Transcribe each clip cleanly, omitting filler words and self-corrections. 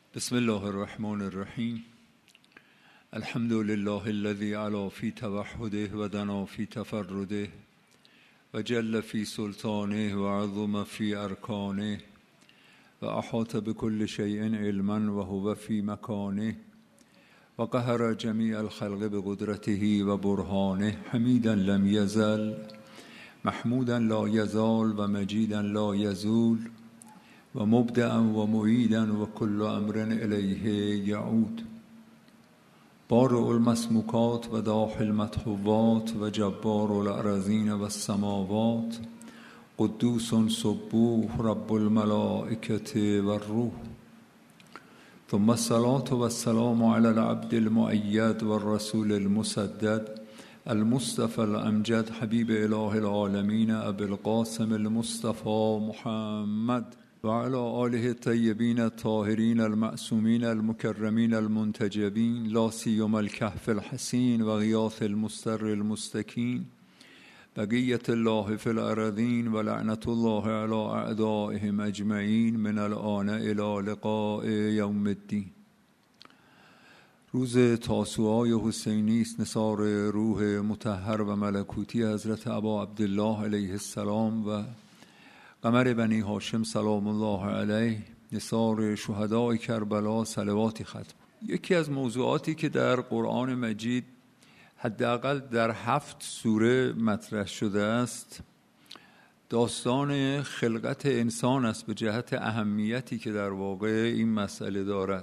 بسم الله الرحمن الرحیم. الحمد لله الذي علا في توحده و دنا في تفرده و جل في سلطانه و عظم في ارکانه و احاط بكل شيء علما و هو في مكانه و قهر جميع الخلق بقدرته و برهانه. حمیدا لم یزل، محمودا لا یزال و مجیدا لا یزول و مبدعا و معیدا و کل امر الیه یعود. بارئ المسموکات و داحی المدحوات و جبار الارضین و السماوات، قدوس سبوح رب الملائکة و الروح. ثم الصلاة و السلام علی العبد المؤید و الرسول المسدد المصطفى الامجد حبیب اله العالمین ابی القاسم المصطفى محمد و علی آله الطیبین الطاهرین المعصومین المکرمین المنتجبین، لا سیما الکهف الحسین و غیاث المستر المستکین، بقیة الله فی الارضین و لعنة الله علی اعدائهم اجمعین من الآن الی لقاء یوم الدین. روز تاسوعای حسینی است، نثار روح مطهر و ملکوتی حضرت ابا عبدالله علیه السلام و قمر بنی هاشم سلام الله علیه، نثار شهدای کربلا صلواتی ختم. یکی از موضوعاتی که در قرآن مجید حداقل در 7 سوره مطرح شده است، داستان خلقت انسان است به جهت اهمیتی که در واقع این مسئله دارد.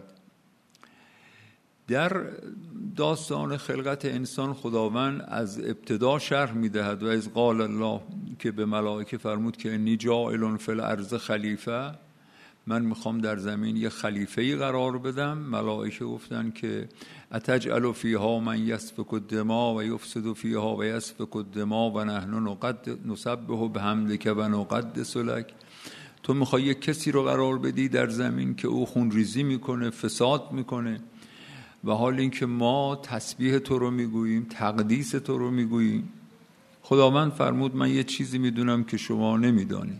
در داستان خلقت انسان خداوند از ابتدا شرح می‌دهد و از قال الله که به ملائکه فرمود که انی جاعل فی الارض خلیفه، من میخوام در زمین یه خلیفه‌ای قرار بدم. ملائکه گفتن که اتجعل فیها من یسفک الدماء و یفسد فیها و یسفک الدماء و نحن نسبح بحمدک و نقدس لک، تو میخوای یک کسی رو قرار بدی در زمین که او خونریزی میکنه، فساد میکنه، و حال این که ما تسبیح تو رو میگوییم، تقدیس تو رو میگوییم. خداوند فرمود من یه چیزی میدونم که شما نمیدانید.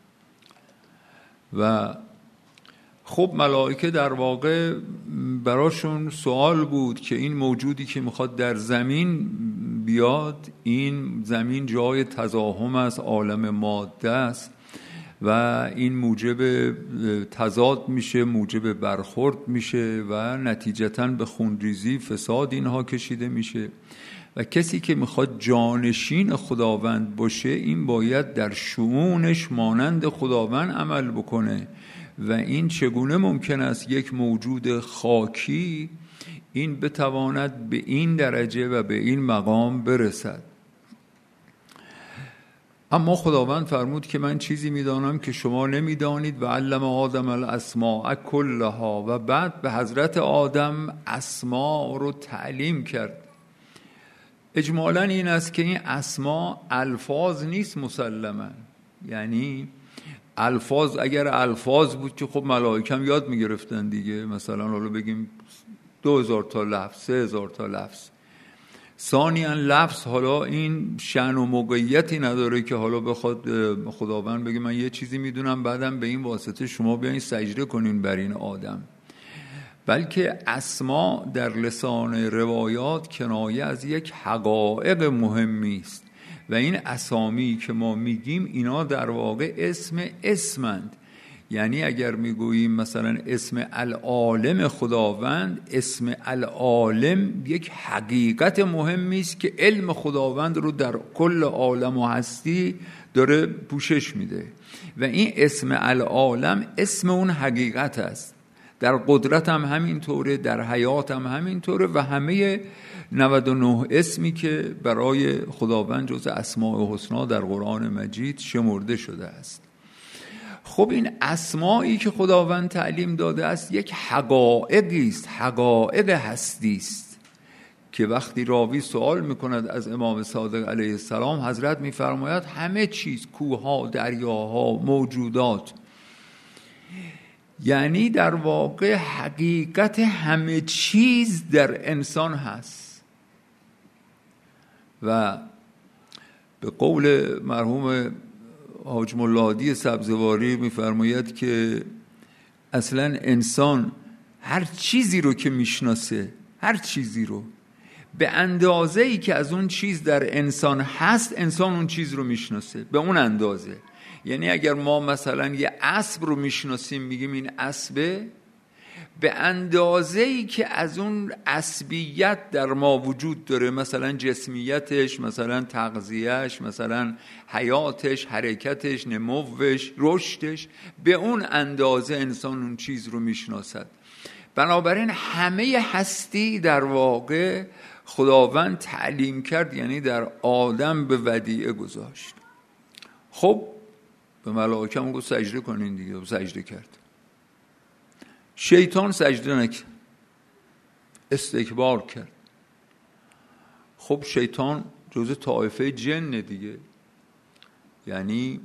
و خب ملائکه در واقع براشون سوال بود که این موجودی که میخواد در زمین بیاد، این زمین جای تزاحم است، عالم ماده است و این موجب تضاد میشه، موجب برخورد میشه و نتیجتاً به خونریزی، فساد اینها کشیده میشه. و کسی که میخواد جانشین خداوند باشه، این باید در شؤونش مانند خداوند عمل بکنه. و این چگونه ممکن است یک موجود خاکی این بتواند به این درجه و به این مقام برسد؟ اما خداوند فرمود که من چیزی میدانم که شما نمیدانید و علم آدم الاسماء کلها، و بعد به حضرت آدم اسماء رو تعلیم کرد. اجمالاً این است که این اسماء الفاظ نیست مسلماً، یعنی الفاظ اگر الفاظ بود که خب ملائکه هم یاد میگرفتن دیگه، مثلا حالا بگیم 2000 تا لفظ، 3000 تا لفظ. ثانیاً لفظ حالا این شأن و موقعیتی نداره که حالا بخواد خداوند بگه من یه چیزی میدونم بعدم به این واسطه شما بیاین سجده کنین بر این آدم، بلکه اسما در لسان روایات کنایه از یک حقایق مهمی است و این اسامی که ما میگیم اینا در واقع اسمند. یعنی اگر میگوییم مثلا اسم العالم خداوند، اسم العالم یک حقیقت مهمی است که علم خداوند رو در کل عالم و هستی داره پوشش میده و این اسم العالم اسم اون حقیقت است. در قدرت هم همینطوره، در حیات هم همینطوره و همه 99 اسمی که برای خداوند جز اسماء الحسنا در قرآن مجید شمرده شده است. خب این اسمایی که خداوند تعلیم داده است یک حقایقی است، حقایق هستی است که وقتی راوی سوال میکند از امام صادق علیه السلام، حضرت میفرماید همه چیز، کوهها، دریاها، موجودات، یعنی در واقع حقیقت همه چیز در انسان هست. و به قول مرحوم حاج ملا هادی سبزواری میفرماید که اصلا انسان هر چیزی رو که میشناسه، هر چیزی رو به اندازه‌ای که از اون چیز در انسان هست، انسان اون چیز رو میشناسه به اون اندازه. یعنی اگر ما مثلا یه اسب رو میشناسیم، میگیم این اسبه، به اندازه‌ای که از اون اسبیت در ما وجود داره، مثلا جسمیتش، مثلا تغذیهش، مثلا حیاتش، حرکتش، نموش، رشدش، به اون اندازه انسان اون چیز رو میشناسد. بنابراین همه هستی در واقع خداوند تعلیم کرد، یعنی در آدم به ودیعه گذاشت. خب به ملائکه هم گفت سجده کنین دیگه، و سجده کرد. شیطان سجده نکرد، استکبار کرد. خب شیطان جزء طایفه جن دیگه، یعنی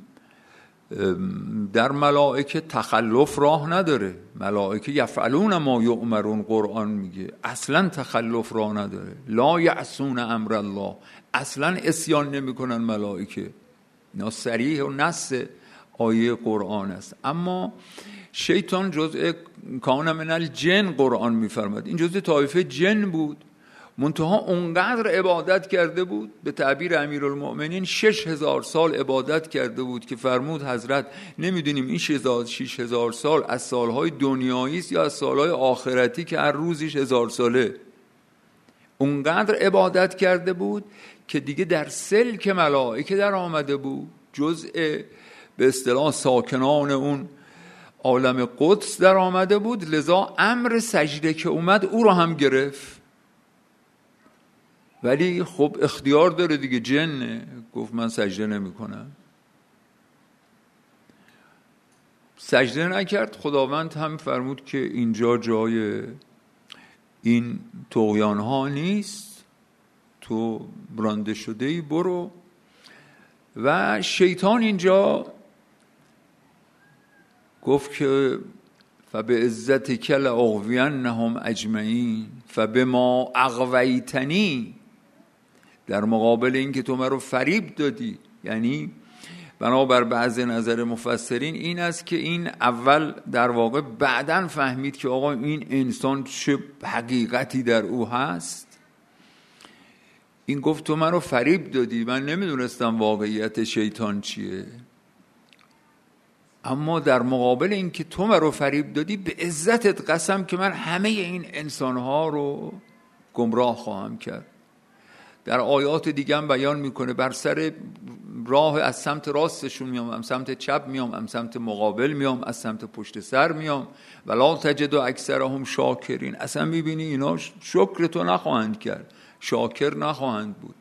در ملائکه تخلف راه نداره. ملائکه یفعلون ما یؤمرون، قرآن میگه اصلا تخلف راه نداره. لا یعصون امر الله، اصلا عصیان نمیکنن ملائکه. اینا صریح و نص آیه قرآن است. اما شیطان جزء کان من الجن، قرآن میفرماد این جزء طایفه جن بود. منتها اونقدر عبادت کرده بود، به تعبیر امیرالمؤمنین 6000 سال عبادت کرده بود که فرمود حضرت نمیدونیم این 6000 سال از سالهای دنیایی است یا از سالهای آخرتی که هر روزش 1000 ساله. اونقدر عبادت کرده بود که دیگه در سلک ملائکه در آمده بود، جزء به اصطلاح ساکنان اون عالم قدس در آمده بود. لذا امر سجده که اومد او رو هم گرفت. ولی خب اختیار داره دیگه، جنه، گفت من سجده نمی کنم، سجده نکرد. خداوند هم فرمود که اینجا جای این طغیان ها نیست، تو برانده شده ای، برو. و شیطان اینجا گفت که فبعزتک لأغوینهم اجمعین فبما اغویتنی، در مقابل این که تو من رو فریب دادی. یعنی بنابر بعض نظر مفسرین این است که این اول در واقع بعداً فهمید که آقا این انسان چه حقیقتی در او هست. این گفت تو من رو فریب دادی، من نمیدونستم واقعیت شیطان چیه، اما در مقابل این که تو من رو فریب دادی، به عزتت قسم که من همه این انسانها رو گمراه خواهم کرد. در آیات دیگه هم بیان میکنه بر سر راه از سمت راستشون میام، از سمت چپ میام، از سمت مقابل میام، از سمت پشت سر میام، ولا تجد اکثرهم شاکرین. اصلا میبینی اینا شکر تو نخواهند کرد، شاکر نخواهند بود.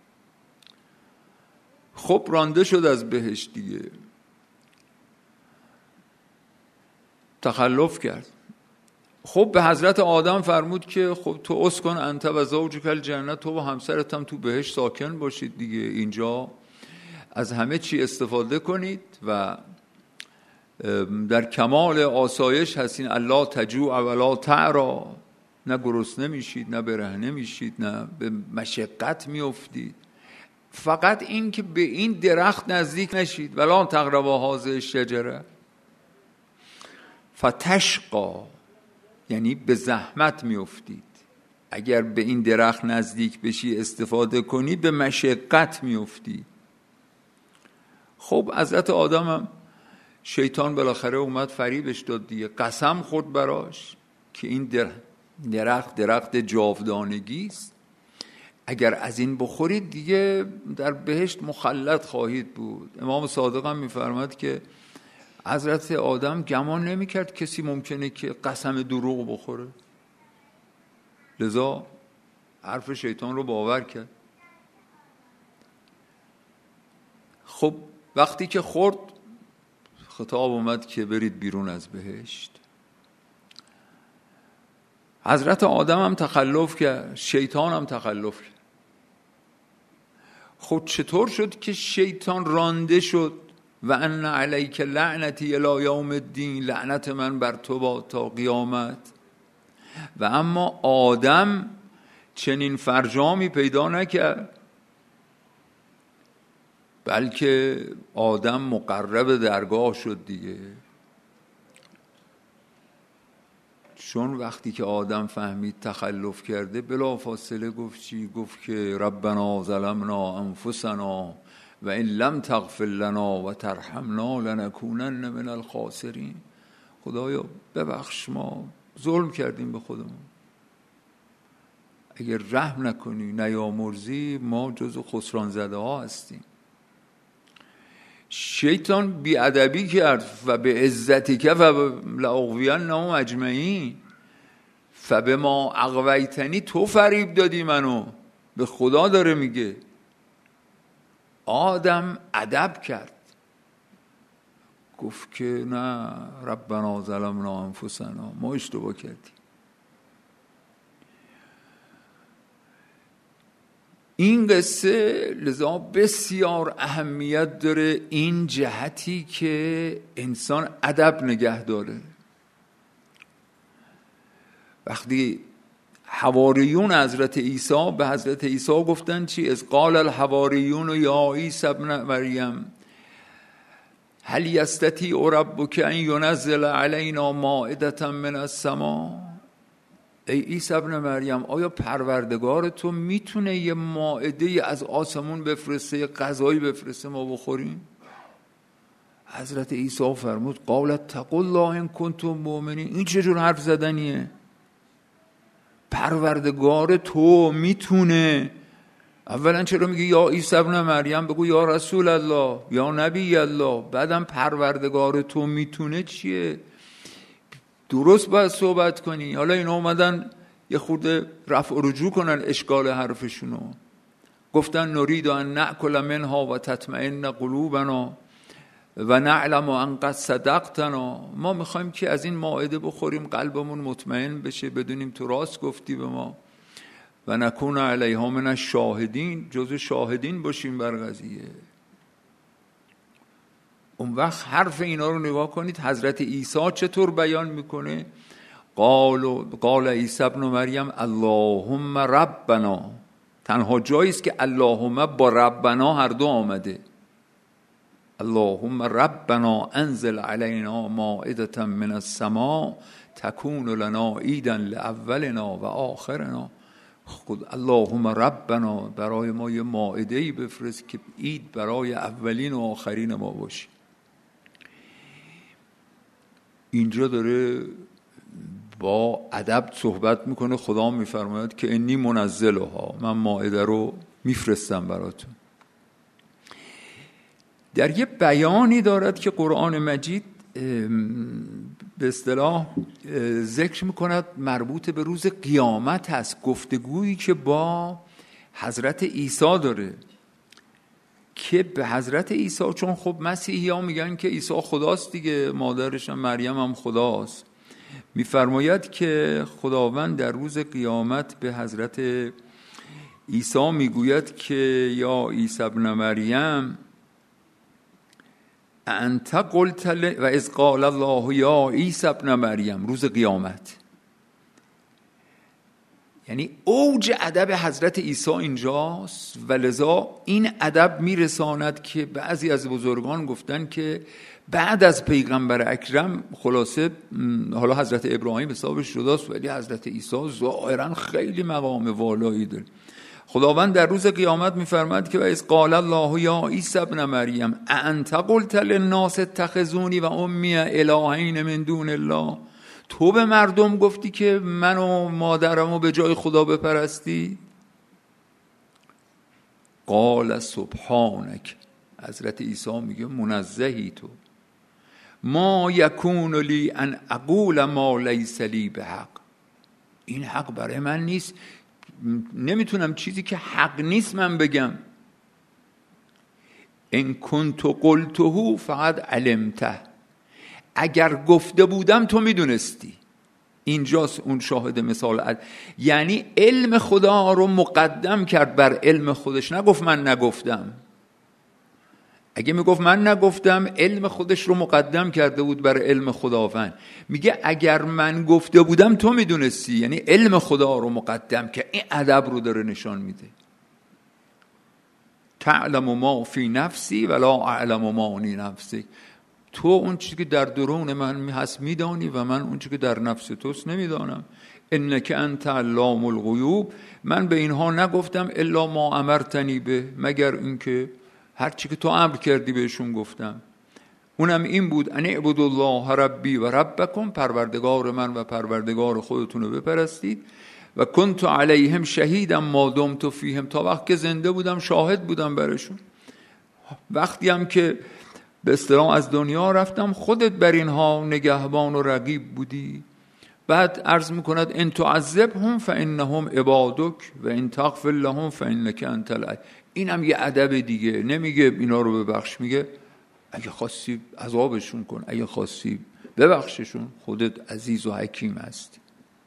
خب رانده شد از بهشت دیگه، تخلف کرد. خب به حضرت آدم فرمود که خب تو اسکن انت و زوجک الجنه، تو و همسرت هم تو بهشت ساکن باشید دیگه، اینجا از همه چی استفاده کنید و در کمال آسایش هستین. الله تجوع ولا تعرا، نه گرسنه میشید، نه برهنه میشید، نه به مشقت میافتید. فقط این که به این درخت نزدیک نشید. ولا تقربا هذه الشجره فتشقا، یعنی به زحمت میافتید. اگر به این درخت نزدیک بشی، استفاده کنی، به مشقت میافتی. خب حضرت آدم هم شیطان بالاخره اومد فریبش داد دیگه، قسم خورد براش که این درخت جاودانگی است، اگر از این بخورید دیگه در بهشت مخلد خواهید بود. امام صادق هم میفرماد که حضرت آدم گمان نمی کرد کسی ممکنه که قسم دروغ بخوره، لذا حرف شیطان رو باور کرد. خب وقتی که خورد، خطاب اومد که برید بیرون از بهشت. حضرت آدم هم تخلف کرد، شیطان هم تخلف کرد. خب چطور شد که شیطان رانده شد؟ و ان علیک لعنتی الی یوم الدین، لعنت من بر تو با تا قیامت. و اما آدم چنین فرجامی پیدا نکرد، بلکه آدم مقرب درگاه شد دیگه. چون وقتی که آدم فهمید تخلف کرده بلا فاصله گفت چی؟ گفت که ربنا ظلمنا انفسنا و ان لم تغفر لنا و ترحمنا لنکونن من الخاسرین. خدایا ببخش، ما ظلم کردیم به خودمون، اگر رحم نکنی نیامرزی ما جزو خسران زده ها هستیم. شیطان بیادبی کرد و به عزتک و لاغوینهم اجمعین، فبما اغویتنی، تو فریب دادی منو، به خدا داره میگه. آدم ادب کرد، گفت که نه ربنا ظلمنا انفسنا، ما اشتباه کردیم. این قصه لذا بسیار اهمیت داره، این جهتی که انسان ادب نگه داره. وقتی حواریون حضرت عیسی به حضرت عیسی گفتن چی؟ از قال الحواریون یا عیسی ابن مریم هل یستطیع ربک ان ینزل علینا مائدة من السماء. ای عیسی ابن مریم، آیا پروردگار تو میتونه یه مائده از آسمون بفرسته، یه غذایی بفرسته ما بخوریم؟ حضرت عیسی فرمود قالت اتقوا الله ان کنتم مؤمنین. این چه جور حرف زدنیه؟ پروردگار تو میتونه. اولا چرا میگه یا عیسی ابن مریم؟ بگو یا رسول الله، یا نبی الله. بعدم پروردگار تو میتونه چیه؟ درست باید صحبت کنی. حالا اینا اومدن یه خورده رفع و رجوع کنن اشکال حرفشونو، گفتن نرید ان نأکل منها و تطمئن قلوبنا و نعلم ان قد صدقتنا. ما میخوایم که از این مائده بخوریم قلبمون مطمئن بشه، بدونیم تو راست گفتی به ما، و نکون علیها من الشاهدین، جزو شاهدین باشیم بر قضیه. اون وقت حرف اینا رو نگاه کنید حضرت عیسی چطور بیان میکنه. قال عیسی ابن مریم اللهم ربنا. تنها جایی است که اللهم با ربنا هر دو آمده. اللهم ربنا انزل علینا مائدة من السماء تکون لنا عیدا لاولنا و آخرنا. خود اللهم ربنا، برای ما یه مائده‌ای بفرست که عید برای اولین و آخرین ما باشه. اینجا داره با ادب صحبت میکنه. خدا میفرماید که انی منزلها، من مائده رو میفرستم براتون. در یه بیانی دارد که قرآن مجید به اصطلاح ذکر میکند مربوط به روز قیامت هست، گفتگویی که با حضرت عیسی داره که به حضرت عیسی، چون خب مسیحی ها میگن که عیسی خداست دیگه، مادرش هم مریم هم خداست، میفرماید که خداوند در روز قیامت به حضرت عیسی میگوید که یا عیسی ابن مریم انت قلت و اذ قال الله یا عیسی ابن مریم. روز قیامت یعنی اوج ادب حضرت عیسی اینجاست، و لذا این ادب میرساند که بعضی از بزرگان گفتن که بعد از پیغمبر اکرم خلاصه حالا حضرت ابراهیم حسابش جداست، ولی حضرت عیسی ظاهرا خیلی مقام والایی داره. خداوند در روز قیامت میفرماید که و اذ قال الله یا عیسی ابن مریم انت قلت للناس اتخذونی و امی الهین من دون الله. تو به مردم گفتی که من و مادرمو به جای خدا بپرستی؟ قال سبحانک، حضرت عیسی میگه منزهی تو، ما یکون لی ان اقول ما لیس لی بحق. این حق برای من نیست، نمیتونم چیزی که حق نیست من بگم. ان کنت قلته فقد علمته، اگر گفته بودم تو میدونستی. اینجاست اون شاهد مثال یعنی علم خدا رو مقدم کرد بر علم خودش، نگفت من نگفتم. اگه میگفت من نگفتم، علم خودش رو مقدم کرده بود بر علم خداوند. میگه اگر من گفته بودم تو میدونستی، یعنی علم خدا رو مقدم که این ادب رو داره نشان میده. تعلم ما فی نفسی ولا اعلم ما فی نفسی. تو اون چیزی که در درون من هست میدانی و من اون چیزی که در نفس توست نمیدانم. انک انت علام الغیوب، من به اینها نگفتم الا ما امرتنی به، مگر اینکه هر چی که تو امر کردی بهشون گفتم. اونم این بود ان اعبدوا الله ربی و ربکم، پروردگار من و پروردگار خودتون رو بپرستید. و کنت علیهم شهیدا ما دمت فیهم، تا وقت که زنده بودم شاهد بودم برشون. وقتی هم که به اصطلاح از دنیا رفتم خودت بر اینها نگهبان و رقیب بودی. بعد عرض میکند ان تعذبهم فانهم عبادک و ان تغفر لهم فانک انت العزیز. اینم یه ادب دیگه، نمیگه اینا رو ببخش، میگه اگه خواستی عذابشون کن، اگه خواستی ببخششون، خودت عزیز و حکیم هستی.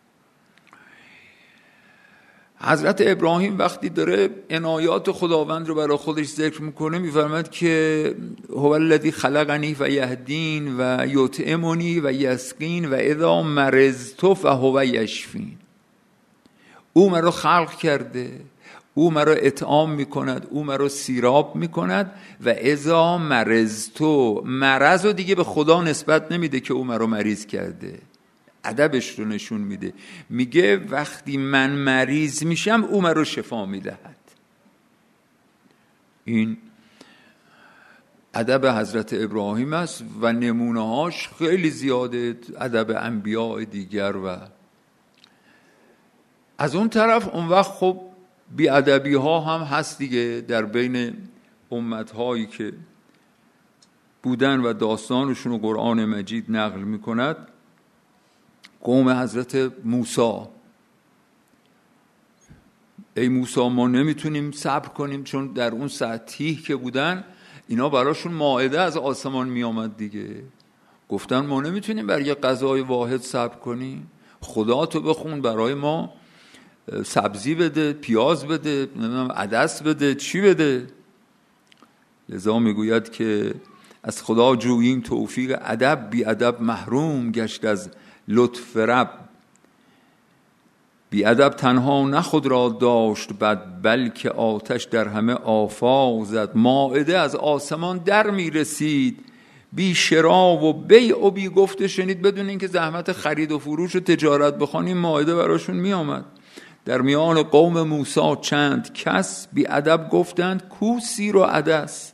حضرت ابراهیم وقتی داره عنایات خداوند رو برای خودش ذکر میکنه میفرماد که هو الذی خلقنی و یهدین و یطعمنی و یسقین و اذا مرضت فهو یشفین. او مرا خلق کرده، او مرا اطعام میکند، او مرا سیراب میکند. و اذا مرضت، مرض رو دیگه به خدا نسبت نمیده که او مرا مریض کرده، ادبش رو نشون میده، میگه وقتی من مریض میشم او مرا شفا میدهد. این ادب حضرت ابراهیم است و نمونه‌هاش خیلی زیاده، ادب انبیاء دیگر. و از اون طرف اون وقت خب بی‌ادبی ها هم هست دیگه در بین امت‌هایی که بودن و داستانشون رو قرآن مجید نقل میکند. قوم حضرت موسی، ای موسی ما نمیتونیم صبر کنیم، چون در اون ساعتیه که بودن اینا براشون مائده از آسمان میامد دیگه. گفتن ما نمیتونیم بر یه غذای واحد صبر کنیم، خدا تو بخون برای ما سبزی بده، پیاز بده، نمیدونم عدس بده، چی بده. لذا میگوید که از خدا جوییم توفیق ادب، بی ادب محروم گشت از لطف رب. بی ادب تنها نه خود را داشت بد، بلکه آتش در همه آفاق زد. مائده از آسمان در میرسید، بی شرا و بیع و بی گفته شنید، بدون اینکه زحمت خرید و فروش و تجارت بخوانیم مائده براشون می آمد. در میان قوم موسی چند کس بی ادب گفتند کو سیر و عدس.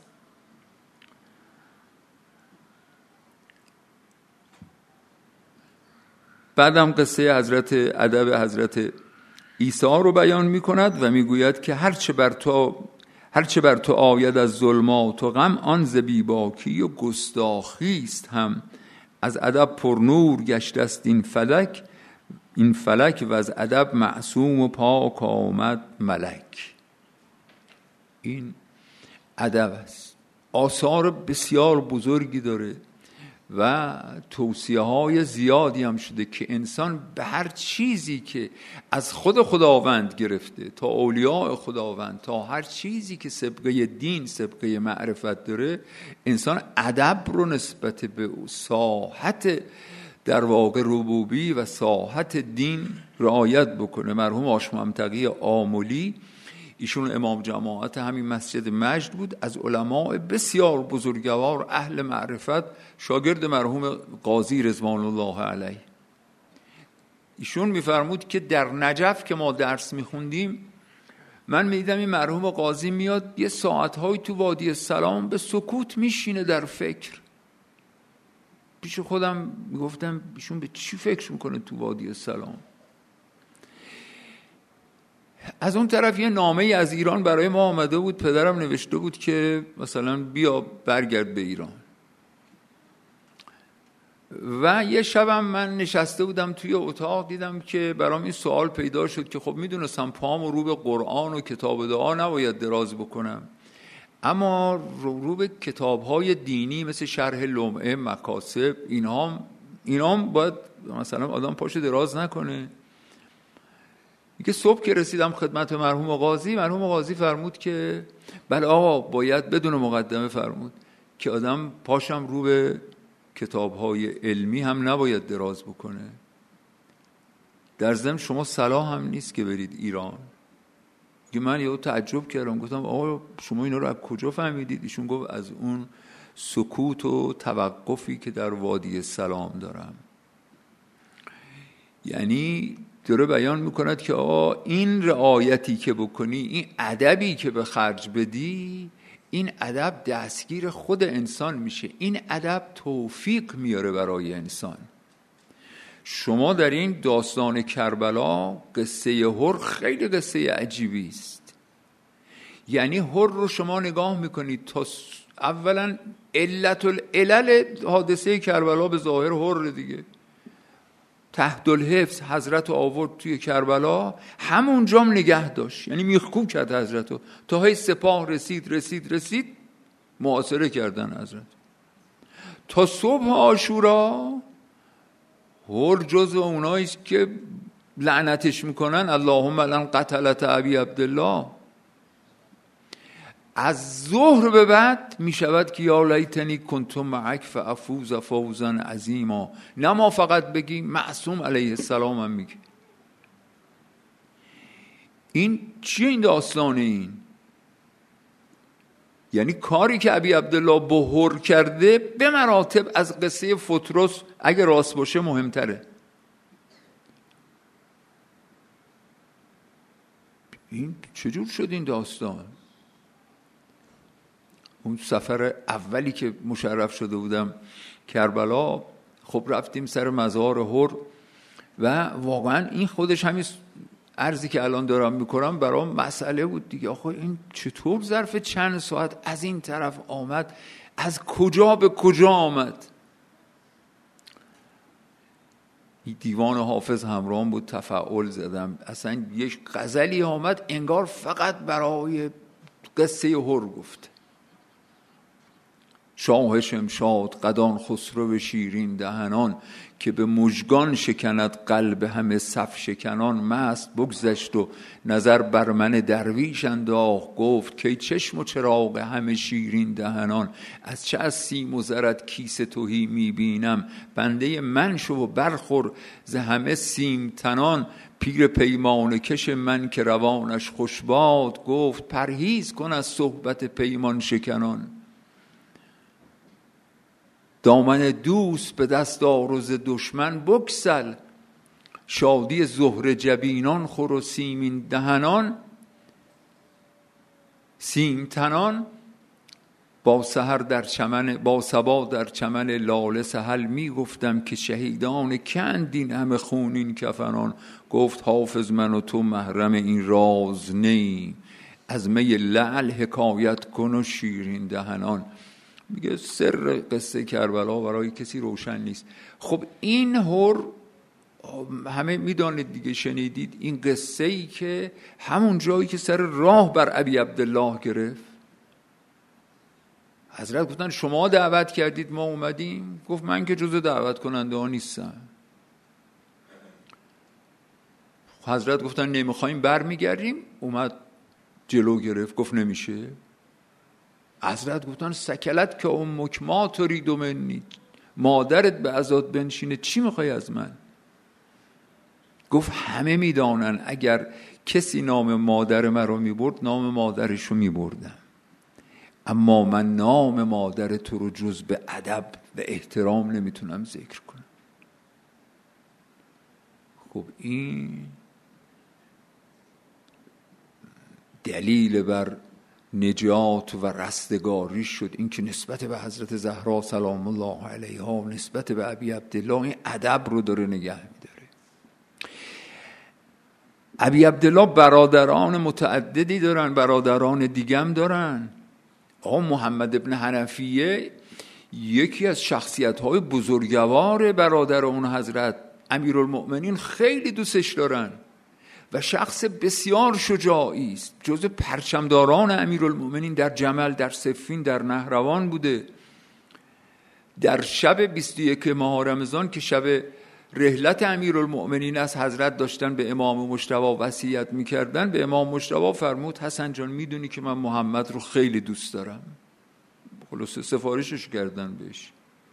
بعدم قصه ادب حضرت عیسی رو بیان می کند و می گوید که هرچه بر تو آید از ظلمات و غم، آن ز بیباکی و گستاخی است هم. از ادب پرنور گشته است این فلک و از ادب معصوم و پاک آمد ملک. این ادب است، آثار بسیار بزرگی داره و توصیه های زیادی هم شده که انسان به هر چیزی که از خود خداوند گرفته تا اولیاء خداوند تا هر چیزی که سابقه دین سابقه معرفت داره، انسان ادب رو نسبت به ساحت در واقع ربوبی و ساحت دین رعایت بکنه. مرحوم هاشم تقی آملی، ایشون امام جماعت همین مسجد مجد بود، از علماء بسیار بزرگوار اهل معرفت، شاگرد مرحوم قاضی رضوان الله علیه. ایشون میفرمود که در نجف که ما درس میخوندیم من میدیدم این مرحوم قاضی میاد یه ساعتهای تو وادی السلام به سکوت میشینه در فکر. پیش خودم میگفتم ایشون به چی فکر میکنه تو وادی السلام؟ از اون طرف یه نامه از ایران برای ما آمده بود، پدرم نوشته بود که مثلا بیا برگرد به ایران. و یه شبم من نشسته بودم توی اتاق، دیدم که برام این سوال پیدا شد که خب میدونستم پام رو به قرآن و کتاب دعا نباید دراز بکنم، اما رو به کتاب‌های دینی مثل شرح لمعه، مکاسب، اینا باید مثلا آدم پاشو دراز نکنه. که صبح که رسیدم خدمت مرحوم قاضی فرمود که بله آقا باید بدون مقدمه فرمود که آدم پاشم رو به کتاب‌های علمی هم نباید دراز بکنه. در ضمن شما صلاح هم نیست که برید ایران. که من یهو تعجب کردم، گفتم آقا شما اینا رو از کجا فهمیدید؟ ایشون گفت از اون سکوت و توقفی که در وادی سلام دارم. یعنی داره بیان میکند که این رعایتی که بکنی، این ادبی که به خرج بدی، این ادب دستگیر خود انسان میشه. این ادب توفیق میاره برای انسان. شما در این داستان کربلا قصه هر خیلی قصه عجیبی است. یعنی هر رو شما نگاه میکنید تا اولا علت العلل حادثه کربلا به ظاهر هر دیگه، تحت الحفظ حضرت آورد توی کربلا، همونجام نگه داشت، یعنی میخکوب کرد حضرت تا های سپاه رسید محاصره کردن حضرت. تا صبح عاشورا هر جزو اوناییست که لعنتش میکنن، اللهم لعن قتلت ابی عبدالله. از ظهر به بعد می شود که یا لیتنی کنتم معک فافوز فوزا عظیما. نه ما فقط بگی، معصوم علیه السلام هم میگه. این چیه این داستان؟ این یعنی کاری که ابی عبدالله بهر کرده به مراتب از قصه فترس اگه راست باشه مهمتره. این چجور شد این داستان؟ اون سفر اولی که مشرف شده بودم کربلا، خب رفتیم سر مزار هر و واقعا این خودش همین عرضی که الان دارم میکنم برام مسئله بود دیگه. آخه این چطور ظرف چند ساعت از این طرف آمد، از کجا به کجا آمد؟ دیوان حافظ همراهم بود، تفاعل زدم، اصلا یک غزلی آمد انگار فقط برای قصه هر گفت. شاه شمشاد قدان خسرو شیرین دهنان، که به مژگان شکند قلب همه صف شکنان. مست بگذشت و نظر بر من درویش انداخت، گفت که چشم و چراغ همه شیرین دهنان. از چه از سیم و زرت کیس تهی میبینم، بنده من شو و برخور ز همه سیم تنان. پیر پیمان کش من که روانش خوشباد، گفت پرهیز کن از صحبت پیمان شکنان. دامن دوست به دست آر و ز دشمن بگسل، شادی زهر جبینان خور و سیمین دهنان. سیم تنان با سحر در چمن، با صبا در چمن لاله سهل می گفتم که شهیدان کندین همه خونین کفنان. گفت حافظ من و تو محرم این راز نی، از می لعل حکایت کن و شیرین دهنان. میگه سر قصه کربلا برای کسی روشن نیست. خب این هر همه میدانید دیگه، شنیدید این قصه ای که همون جایی که سر راه بر ابی عبدالله گرفت، حضرت گفتن شما دعوت کردید ما اومدیم. گفت من که جزو دعوت کننده ها نیستم. حضرت گفتن نمیخوایم برمیگردیم. اومد جلو گرفت، گفت نمیشه. حضرت گفتن سکلت که امک ما ترید منی، مادرت به عزاد بنشینه، چی میخوای از من؟ گفت همه میدانن اگر کسی نام مادر من رو میبرد نام مادرش رو میبردم، اما من نام مادر تو رو جز به ادب و احترام نمیتونم ذکر کنم. خب این دلیل بر نجات و رستگاری شد، این که نسبت به حضرت زهرا سلام الله علیها و نسبت به ابی عبدالله این ادب رو داره نگه میداره. ابی عبدالله برادران متعددی دارن، برادران دیگم دارن. آقا محمد ابن حنفیه یکی از شخصیت‌های بزرگوار برادر اون حضرت امیرالمؤمنین، خیلی دوستش دارن و شخص بسیار شجاعی است، جزو پرچمداران امیرالمؤمنین در جمل، در صفین، در نهروان بوده. در شب 21 ماه رمضان که شب رحلت امیرالمؤمنین از حضرت داشتن به امام مجتبی وصیت میکردن، به امام مجتبی فرمود حسن جان میدونی که من محمد رو خیلی دوست دارم. خلاص سفارشش کردن بهش.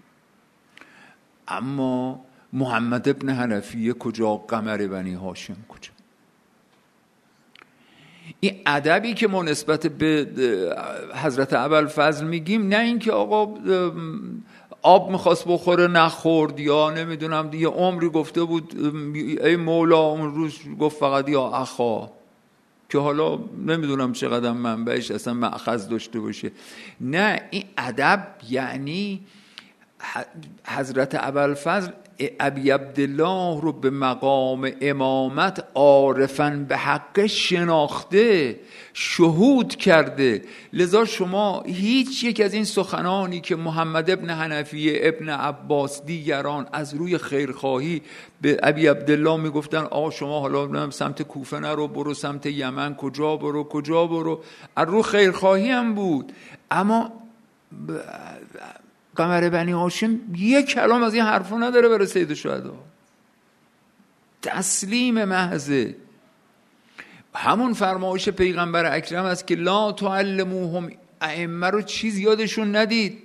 اما محمد ابن حنفیه کجا؟ قمر بنی هاشم کجا؟ این ادبی که ما نسبت به حضرت ابوالفضل میگیم، نه اینکه آقا آب میخواست بخوره نخورد، یا نمیدونم یه عمری گفته بود ای مولا، اون روز گفت فقط یا اخا، که حالا نمیدونم چقدر منبعش اصلا مأخذ داشته باشه. نه، این ادب یعنی حضرت ابوالفضل ابی عبدالله رو به مقام امامت عارفاً به حق شناخته، شهود کرده. لذا شما هیچ یک از این سخنانی که محمد ابن حنفیه، ابن عباس، دیگران از روی خیرخواهی به ابی عبدالله میگفتن آقا شما حالا سمت کوفه نرو، برو سمت یمن، کجا برو، از روی خیرخواهی هم بود. اما قمر بنی هاشم یک کلام از این حرفا نداره برای سید الشهدا، تسلیم محضه. همون فرمایش پیغمبر اکرم است که لا تعلموهم، ائمه رو چیز یادشون ندید.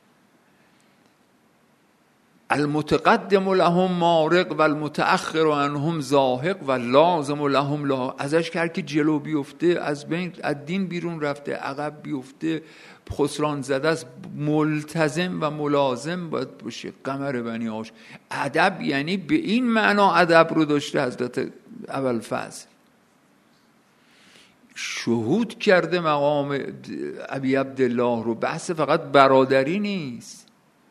المتقدم لهم مارق و المتأخر عنهم زاهق و لازم لهم لا. ازش کرد که جلو بیفته از بین از دین بیرون رفته، عقب بیفته خسران زده است. ملتزم و ملازم باید باشه. قمر بنی هاشم ادب یعنی به این معنا ادب رو داشته حضرت ابوالفضل. شهود کرده مقام ابی عبدالله رو. بحث فقط برادری نیست.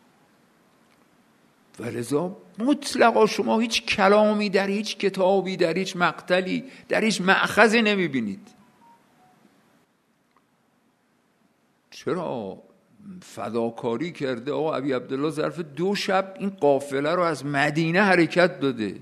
ولذا مطلقا شما هیچ کلامی در هیچ کتابی، در هیچ مقتلی، در هیچ مأخذی نمیبینید. چرا؟ فداکاری کرده. آقا ابی عبدالله ظرف 2 شب این قافله رو از مدینه حرکت داده.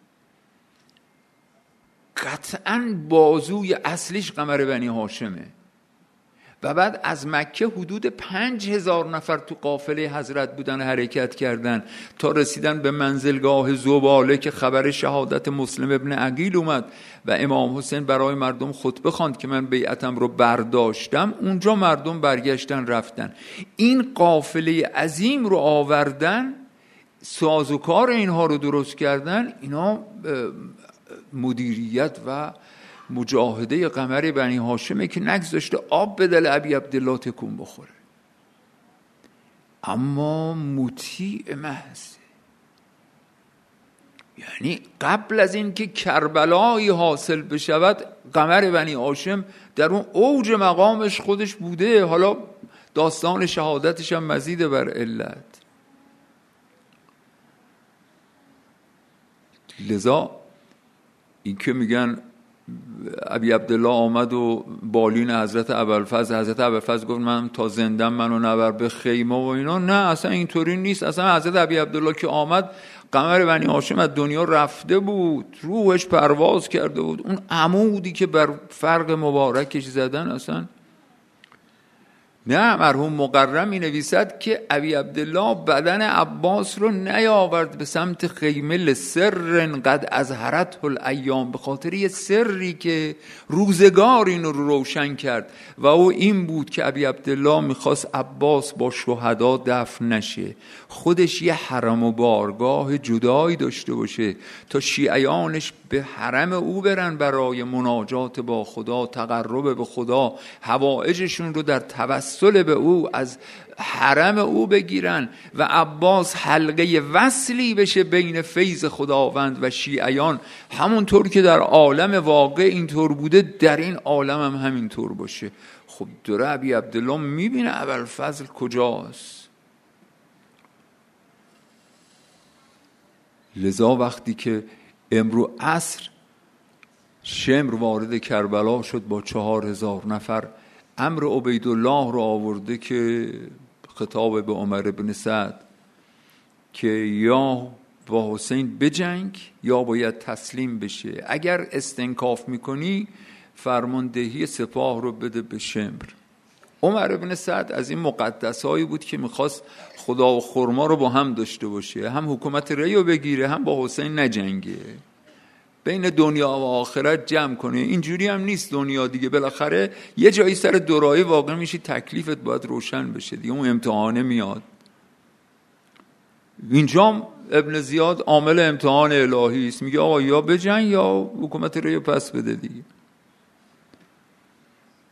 قطعاً بازوی اصلیش قمر بنی هاشمه. و بعد از مکه حدود 5000 نفر تو قافله حضرت بودن، حرکت کردن تا رسیدن به منزلگاه زباله که خبر شهادت مسلم ابن عقیل اومد و امام حسین برای مردم خطبه خواند که من بیعتم رو برداشتم. اونجا مردم برگشتن رفتن. این قافله عظیم رو آوردن، سازوکار اینها رو درست کردن. اینا مدیریت و مجاهده قمر بنی هاشمه که نگذاشته آب به دل ابی عبدالله تکون بخوره. اما مطیع محض، یعنی قبل از این که کربلایی حاصل بشود قمر بنی هاشم در اون اوج مقامش خودش بوده. حالا داستان شهادتش هم مزید بر علت. لذا این که میگن ابی عبدالله آمد و بالین حضرت ابوالفضل گفت من تا زندم منو نبر به خیمه و اینا، نه اصلا اینطوری نیست. اصلا حضرت ابی عبدالله که آمد قمر بنی هاشم از دنیا رفته بود، روحش پرواز کرده بود. اون عمودی که بر فرق مبارکش زدن اصلا نه. مرحوم مقرم می نویسد که ابی عبدالله بدن عباس رو نیاورد به سمت خیمه لسر قد ازهرته الایام، به خاطر یه سری که روزگار اینو رو روشن کرد و او این بود که ابی عبدالله میخواست عباس با شهدا دفن نشه، خودش یه حرم و بارگاه جدایی داشته باشه تا شیعیانش به حرم او برن برای مناجات با خدا، تقرب به خدا، حوائجشون رو در توسل به او از حرم او بگیرن و عباس حلقه وصلی بشه بین فیض خداوند و شیعیان. همونطور که در عالم واقع اینطور بوده در این عالم هم همینطور باشه. خب داره ابی عبدالله میبینه ابوالفضل کجاست. لذا وقتی که امرو عصر شمر وارد کربلا شد با 4000 نفر، امر عبیدالله رو آورده که خطاب به عمر بن سعد که یا با حسین بجنگ یا باید تسلیم بشه. اگر استنکاف میکنی فرماندهی سپاه رو بده به شمر. عمر بن سعد از این مقدسایی بود که میخواست خدا و خرما رو با هم داشته باشه، هم حکومت ری رو بگیره هم با حسین نجنگه، بین دنیا و آخرت جمع کنه. اینجوری هم نیست دنیا دیگه، بالاخره یه جایی سر دورایی واقع میشی، تکلیفت باید روشن بشه دیگه، اون امتحانه میاد. اینجا ابن زیاد عامل امتحان الهی است، میگه آقا یا بجنگ یا حکومت ری پس بده دیگه.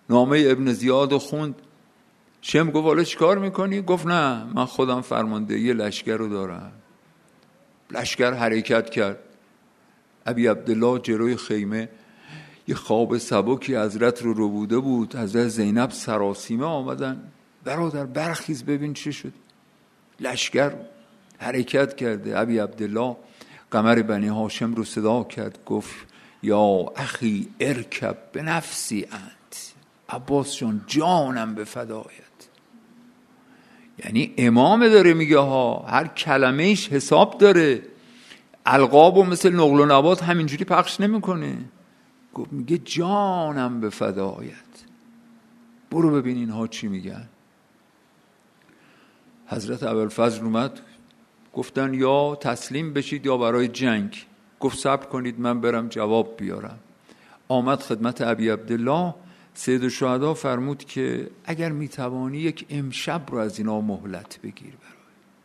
نامه ابن زیاد رو خوند. شم گفت حالا چیکار میکنی؟ گفت نه من خودم فرماندهی لشکر رو دارم. لشکر حرکت کرد. ابی عبدالله جلوی خیمه یه خواب سبکی حضرت رو ربوده بود. حضرت زینب سراسیمه آمدن. برادر برخیز ببین چه شد. لشکر حرکت کرده. ابی عبدالله قمر بنی هاشم رو صدا کرد، گفت یا اخی ارکب به نفسی انت، عباس جان جانم به فدایت. یعنی امام داره میگه ها، هر کلمهش حساب داره. القابو مثل نقل و نبات همینجوری پخش نمیکنه. گفت میگه جانم به فدایت. برو ببین اینها چی میگن. حضرت ابوالفضل اومد، گفتن یا تسلیم بشید یا برای جنگ. گفت صبر کنید من برم جواب بیارم. آمد خدمت ابی عبدالله. سید الشهدا فرمود که اگر میتوانی یک امشب رو از اینا مهلت بگیر برای.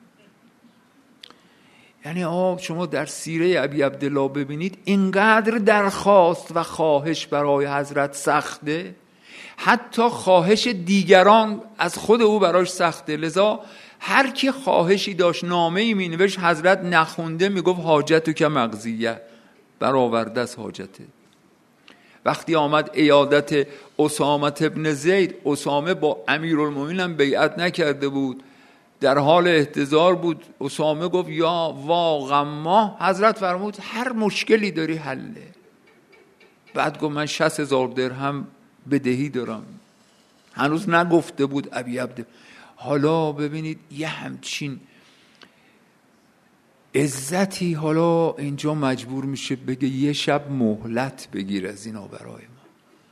یعنی شما در سیره ابی عبدالله ببینید اینقدر درخواست و خواهش برای حضرت سخته، حتی خواهش دیگران از خود او براش سخته. لذا هر کی خواهشی داشت نامه‌ای می‌نوشت، حضرت نخونده میگفت حاجتو که مقضیه، برآورده از حاجته. وقتی آمد عیادت اسامه ابن زید، اسامه با امیرالمومنین هم بیعت نکرده بود، در حال احتضار بود. اسامه گفت یا واقعا حضرت فرمود هر مشکلی داری حله. بعد گفت من 60,000 درهم بدهی دارم. هنوز نگفته بود ابی عبد. حالا ببینید یه همچین عزتی حالا اینجا مجبور میشه بگه یه شب مهلت بگیر از اینا برای ما.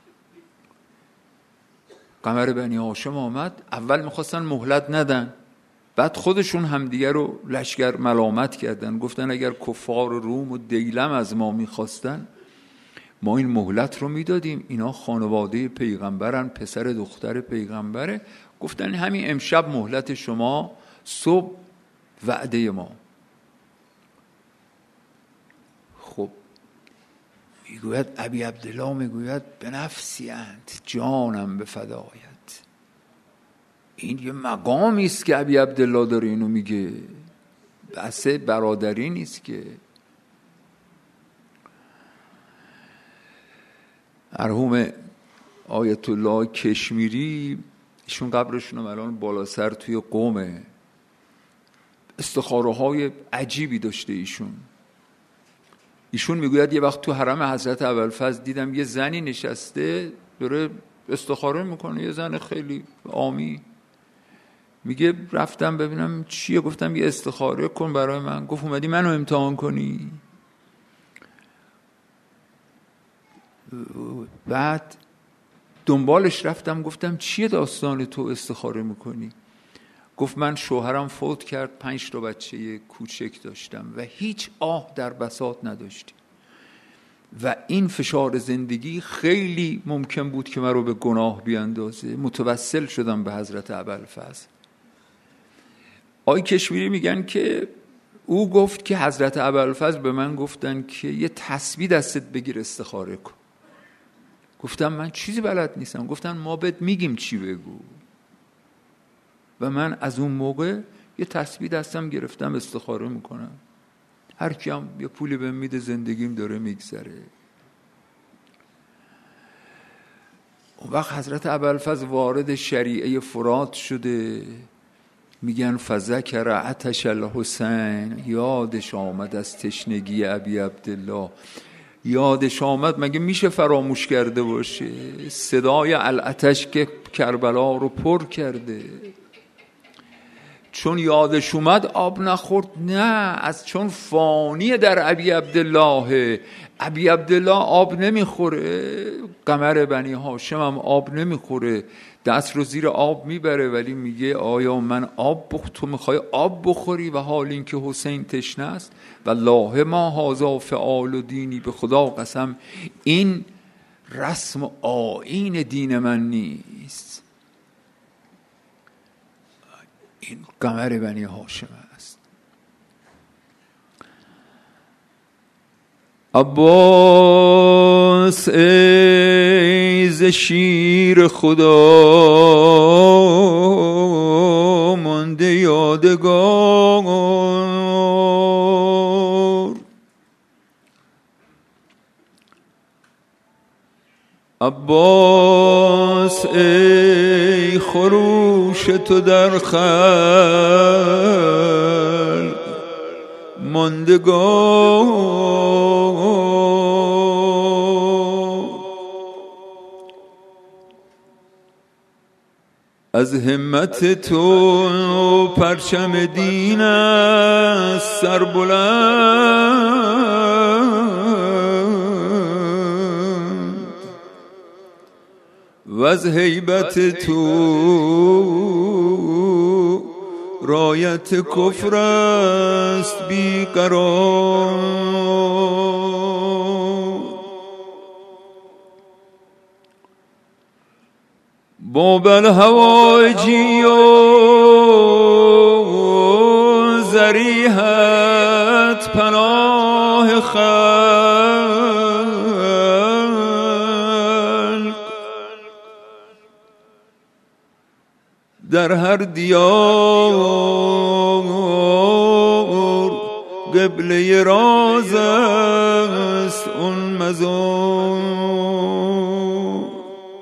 قمر بنی هاشم آمد. اول میخواستن مهلت ندن، بعد خودشون همدیگه رو لشکر ملامت کردن. گفتن اگر کفار روم و دیلم از ما میخواستن ما این مهلت رو میدادیم. اینا خانواده پیغمبرن، پسر دختر پیغمبره. گفتن همین امشب مهلت شما، صبح وعده ما. خب میگوید ابی عبدالله میگوید به نفسی انت، جانم به فدایت. این یه مقامی است که ابی عبدالله داره اینو میگه، بحث برادری نیست که. مرحوم آیت الله کشمیری، ایشون قبرشون الان بالا سر توی قومه، استخاره های عجیبی داشته ایشون میگوید یه وقت تو حرم حضرت ابوالفضل دیدم یه زنی نشسته داره استخاره میکنه، یه زن خیلی عامی. میگه رفتم ببینم چیه، گفتم یه استخاره کن برای من. گفت اومدی منو امتحان کنی؟ بعد دنبالش رفتم گفتم چیه داستان تو استخاره میکنی؟ گفت من شوهرم فوت کرد، 5 تا بچه کوچک داشتم و هیچ آه در بساط نداشتیم و این فشار زندگی خیلی ممکن بود که من رو به گناه بیاندازه. متوسل شدم به حضرت ابوالفضل. آقای کشمیری میگن که او گفت که حضرت ابوالفضل به من گفتن که یه تسبیح دستت بگیر استخاره کن. گفتم من چیزی بلد نیستم. گفتن ما بهت میگیم چی بگو. و من از اون موقع یه تسبیح دستم گرفتم استخاره میکنم. هر کیم یه پولی بهم میده زندگیم داره میگذره. اون وقت حضرت ابوالفضل وارد شریعه فرات شده، میگن فذکر عطش الحسین، یادش آمد از تشنگی ابی عبدالله. یادش آمد، مگه میشه فراموش کرده باشه؟ صدای العطش که کربلا رو پر کرده. چون یادش اومد آب نخورد؟ نه، از چون فانی در ابی عبدالله. ابی عبدالله آب نمیخوره، قمر بنی هاشم هم آب نمیخوره، دست رو زیر آب میبره، ولی میگه آیا من تو میخوای آب بخوری و حال این که حسین تشنه است؟ والله ما هذا فعال و دینی، به خدا قسم این رسم و آیین دین من نیست. این قمر بنی هاشم است. عباس ای ز مثل شیر خدا مانده یادگار. عباس ای خروش تو در خلق ماندگار، از همت تو پرچم دین است سربلند و از هیبت تو رایت کفر است بیقرار. باب الهوایجی و ذریحت پناه خلق، در هر دیار قبله راز است اون مزار.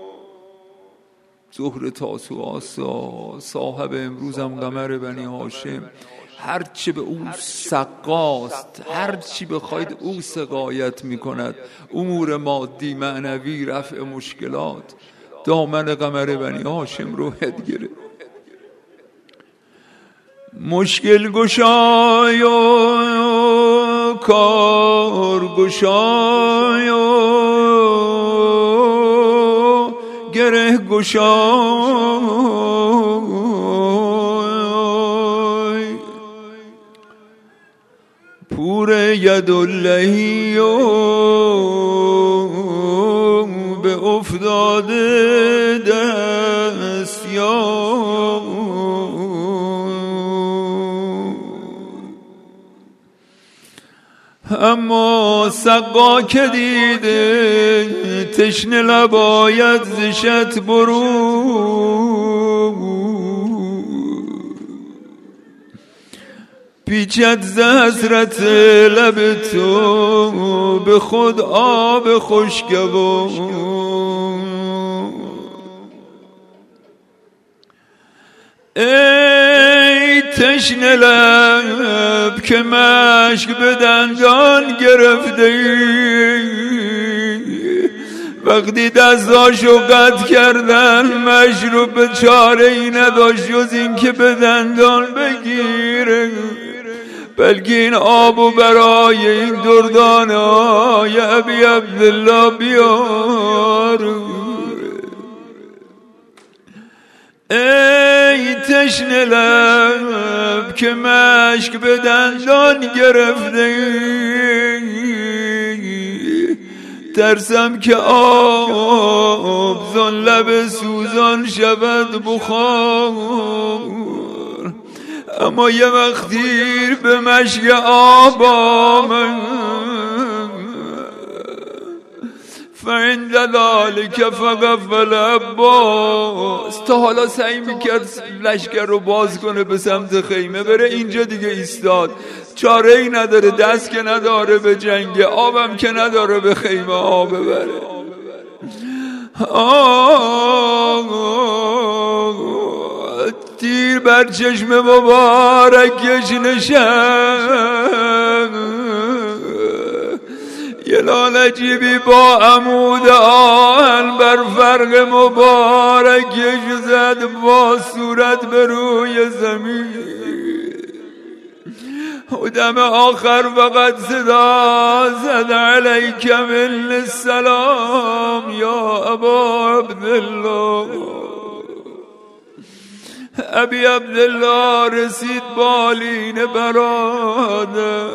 ظهر تاسوعا صاحب امروزم قمر بنی هاشم، هرچی به او سقاست، هرچی بخواید او سقایت میکند، امور مادی معنوی رفع مشکلات. دامن قمر بنی هاشم رو هدگره، مشکل گشای و کار گشای و گره گشای، پور یداللهی و به افتاده دست یا اما سقا که دیده تشنه لباید زشت برو، پیچت ز حسرت لب تو به خود آب خشکبار. ای تشنه لب که مشک به دندان گرفته ای، وقتی دستاشو قطع کردن مشروب چاره ای نداشت جز این که به دندان بگیره، بلکه این آبو برای این دردانه های ابی عبدالله بیار. ای تشنه لب که مشک به دندان گرفته، ترسم که آب زان لب سوزان شود بخار، اما یه وقت دیر به مشک آب آمد، فعند ذالک فغفل عباس. تا حالا سعی میکرد لشکر رو باز کنه به سمت خیمه بره، اینجا دیگه ایستاد، چاره ای نداره، دست که نداره به جنگ، آبم که نداره به خیمه آب ببره. تیر بر چشم مبارکش نشست، یه لالجیبی با عمود آهن بر فرق مبارکش زد، با صورت به روی زمین. و دم آخر فقط صدا زد علیک من السلام یا ابا عبدالله. ابی عبدالله رسید بالین برادر.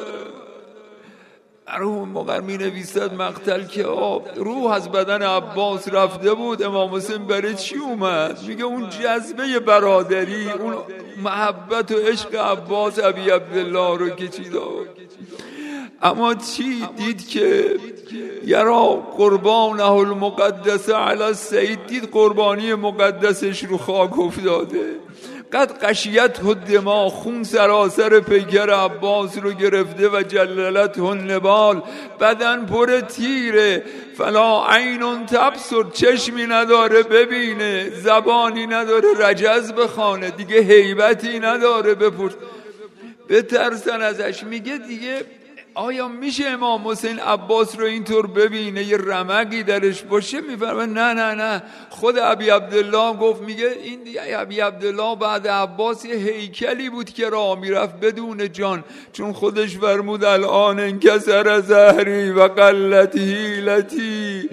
روح موقع می نویسد مقتل که روح از بدن عباس رفته بود، امام حسین برای چی اومد؟ میگه اون جذبه برادری، اون محبت و عشق عباس ابی عبدالله رو کشید. اما چی دید که یرا قربانه المقدس علی السید، دید قربانی مقدسش رو خاک افتاده. قد قشیت الدماء، خون سراسر پیکر عباس رو گرفته و جللت النبال، بدن پر تیره. فلا عین تبصر، چشمی نداره ببینه، زبانی نداره رجز بخوانه، دیگه هیبتی نداره بترسن ازش. میگه دیگه آیا میشه امام حسین عباس رو اینطور ببینه یه رمقی درش باشه؟ میفرمه نه نه نه. خود ابی عبدالله گفت، میگه این دیگه ابی عبدالله بعد عباس یه هیکلی بود که راه میرفت بدون جان، چون خودش فرمود الان انکسر زهری و قلت حیلتی.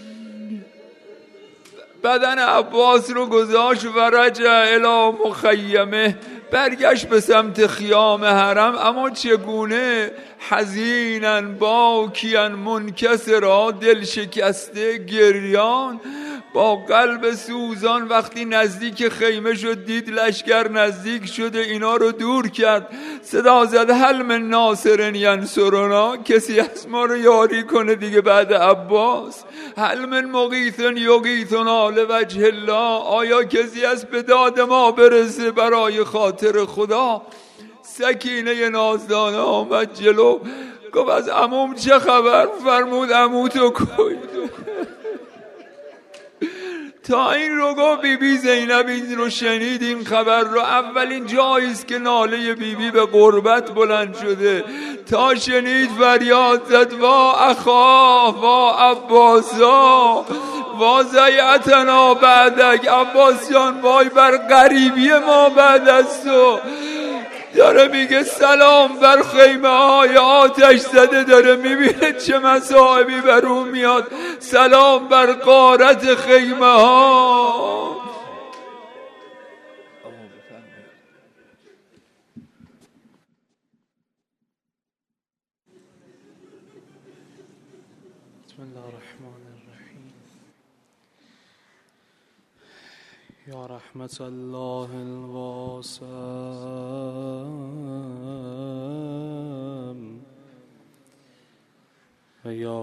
بدن عباس رو گذاشت و رجع الی مخیمه، برگشت به سمت خیام حرم. اما چگونه؟ حزیناً باکیاً منکسرا، دل شکسته گریان، با قلب سوزان. وقتی نزدیک خیمه شد دید لشکر نزدیک شده، اینا رو دور کرد. صدا زد هل من ناصر ینصرنا، کسی از ما رو یاری کنه دیگه بعد عباس؟ هل من مغیث یغیثنا لوجه الله، آیا کسی از به داد ما برسه برای خاطر خدا؟ سکینه نازدانه آمد جلو، گفت از عموم چه خبر؟ فرمود عمو تو کوی. تا این رو گفت بی زینب این رو شنید، این خبر رو. اولین جاییست که ناله بی به قربت بلند شده. تا شنید فریاد زد وا اخا وا عباسا وا ضیعتنا بعدک، عباس جان وای بر غریبی ما بعد از تو. داره میگه سلام بر خیمه های آتش زده، داره میبینه چه مصائبی بر اون میاد. سلام بر غارت خیمه ها. بسم الله الرحمن الرحیم. یا رحمت الله الواسع و یا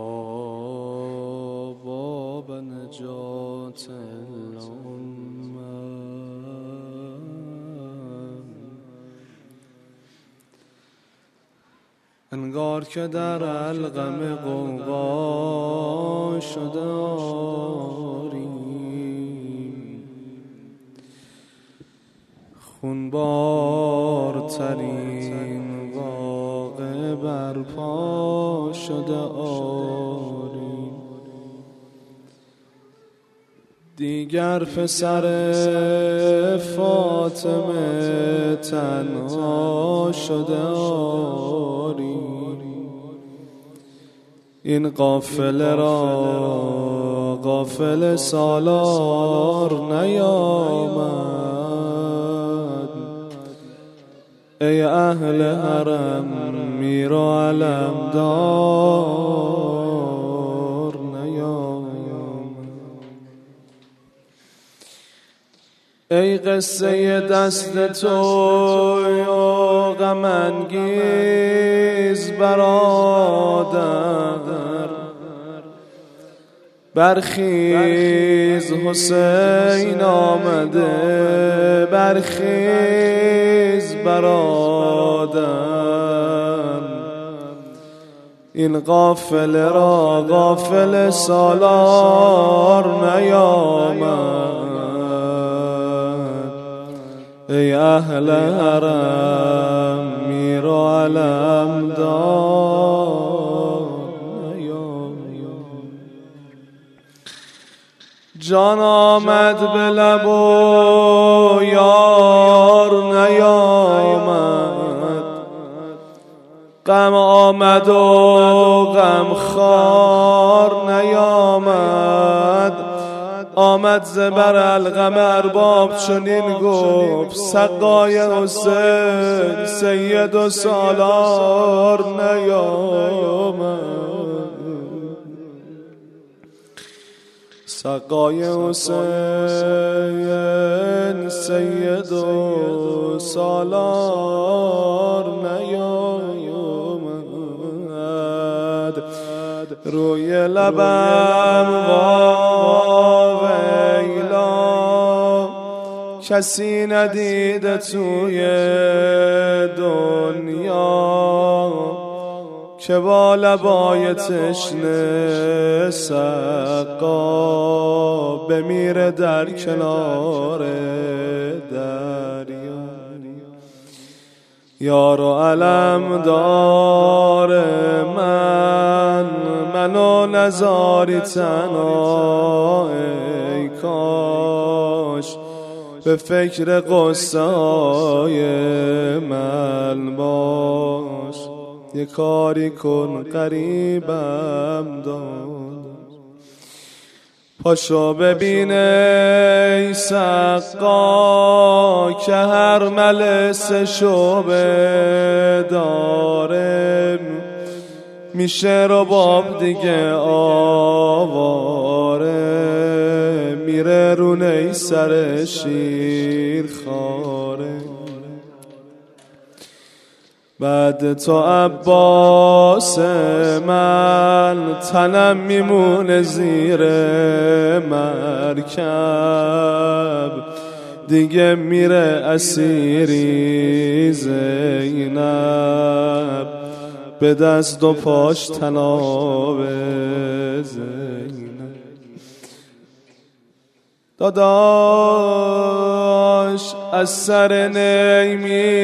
باب نجات الامه، انگار که در القم غوغا شده آریم، خونبار ترین واقعه برپا شده آریم. دیگر پسر فاطمه تنها شده آریم. این قافله را قافله سالار نیامد، ای اهل حرم میر و علمدار نیامد. ای قصه دست تو یا غم انگیز برادر، برخیز حسین آمده، برخیز برادر. این قافله را قافله سالار نیامد، ای اهل حرم میر و علمدار نیامد. جان آمد به لب و یار نیامد، غم آمد و غم خوار نیامد. آمد زبر الغم ارباب چنین گفت، سقای حسین سید و سالار نیامد. سقای حسین سید و سالار نیامد. روی لبم واویلا کسی ندیده توی دنیا که با لبای تشنه سقا بمیره در کنار دریا. یار و علم دار منو نزاری تنها ای کاش به فکر قصه های من باش. یه کاری کن قریبم داد پاشو ببین ای سقا که هر ملسشو بدارم میشه رباب دیگه آواره میره رو نیسر شیر خاره. بعد تو عباس من تنم میمونه زیر مرکب دیگه میره اسیری زینب به دست و پاش تناب زینب. داداش از سر نی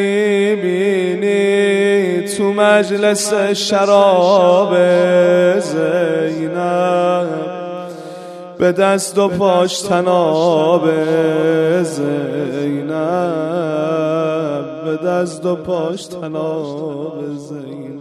میبینی تو مجلس شراب زینب به دست و پاش تناب زینب به دست و پاش تناب زینب.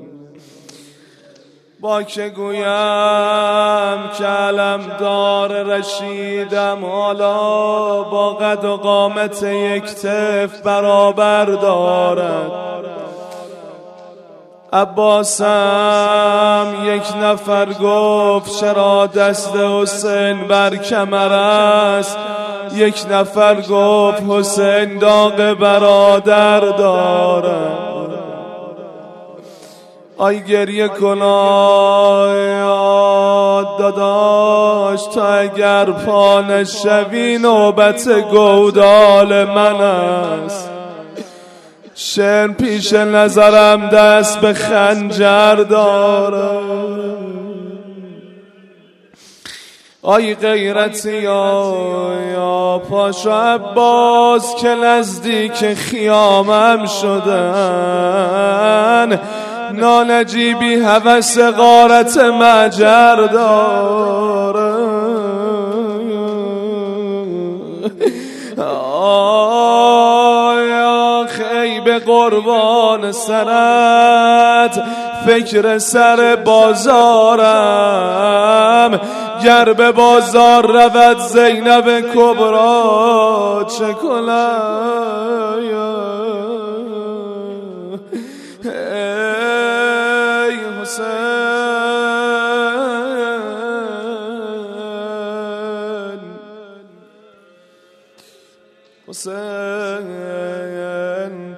با که گویم که علم دار رشیدم حالا با قد و قامت یک طف برابر دارد. عباسم یک نفر گفت چرا دست حسین بر کمر است، یک نفر گفت حسین داغ برادر دارد. آی گریه کنای داداش تا اگر پا نشوی نوبت گودال من است. شن پیش نظرم دست به خنجر دارم. آی غیرتی یا پاشو عباس که نزدیک خیامم شدن نانجیبی هوس غارت مجر داره. آخ ای به قربان سرت فکر سر بازارم، گر به بازار رود زینب کبرا چه کنم؟ ای حسین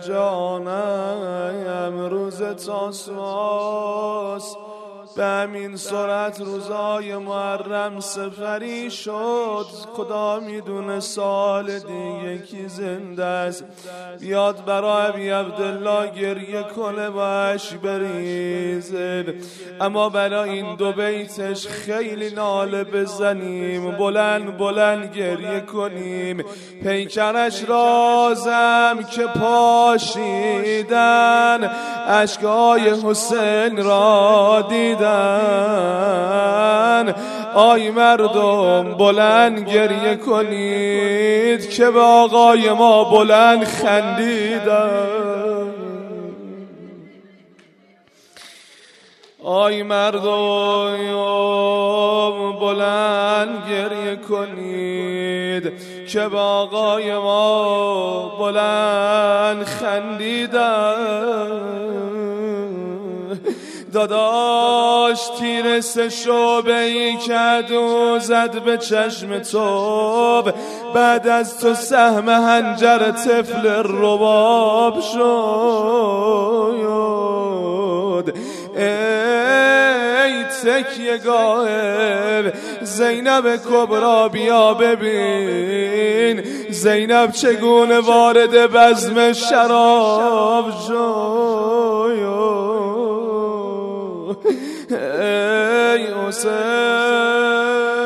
جانم روز تاسوعاست به همین سرعت روزای محرم سفری شد. خدا میدونه سال دیگه کی زنده است بیاد برای ابی عبدالله گریه کنه باش بریزه. اما برای این دو بیتش خیلی ناله بزنیم، بلند بلند گریه کنیم. پیکرش رازم که پاشیدن اشکای حسین را دیدن. آی مردم بلند گریه کنید که به آقای ما بلند خندیدن. آی مردم بلند گریه کنید که به آقای ما بلند خندیدن. داداش تیر سه شعبه‌ای کد و زد به چشم تو، بعد از تو سهم حنجر طفل رباب شد. ای تکیه گاه زینب کبرا بیا ببین زینب چگونه وارد بزم شراب شد ای حسین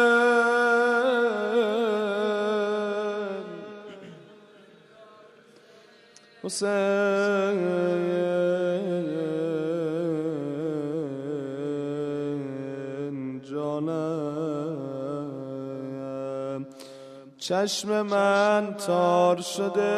حسین جانم چشم من تار شده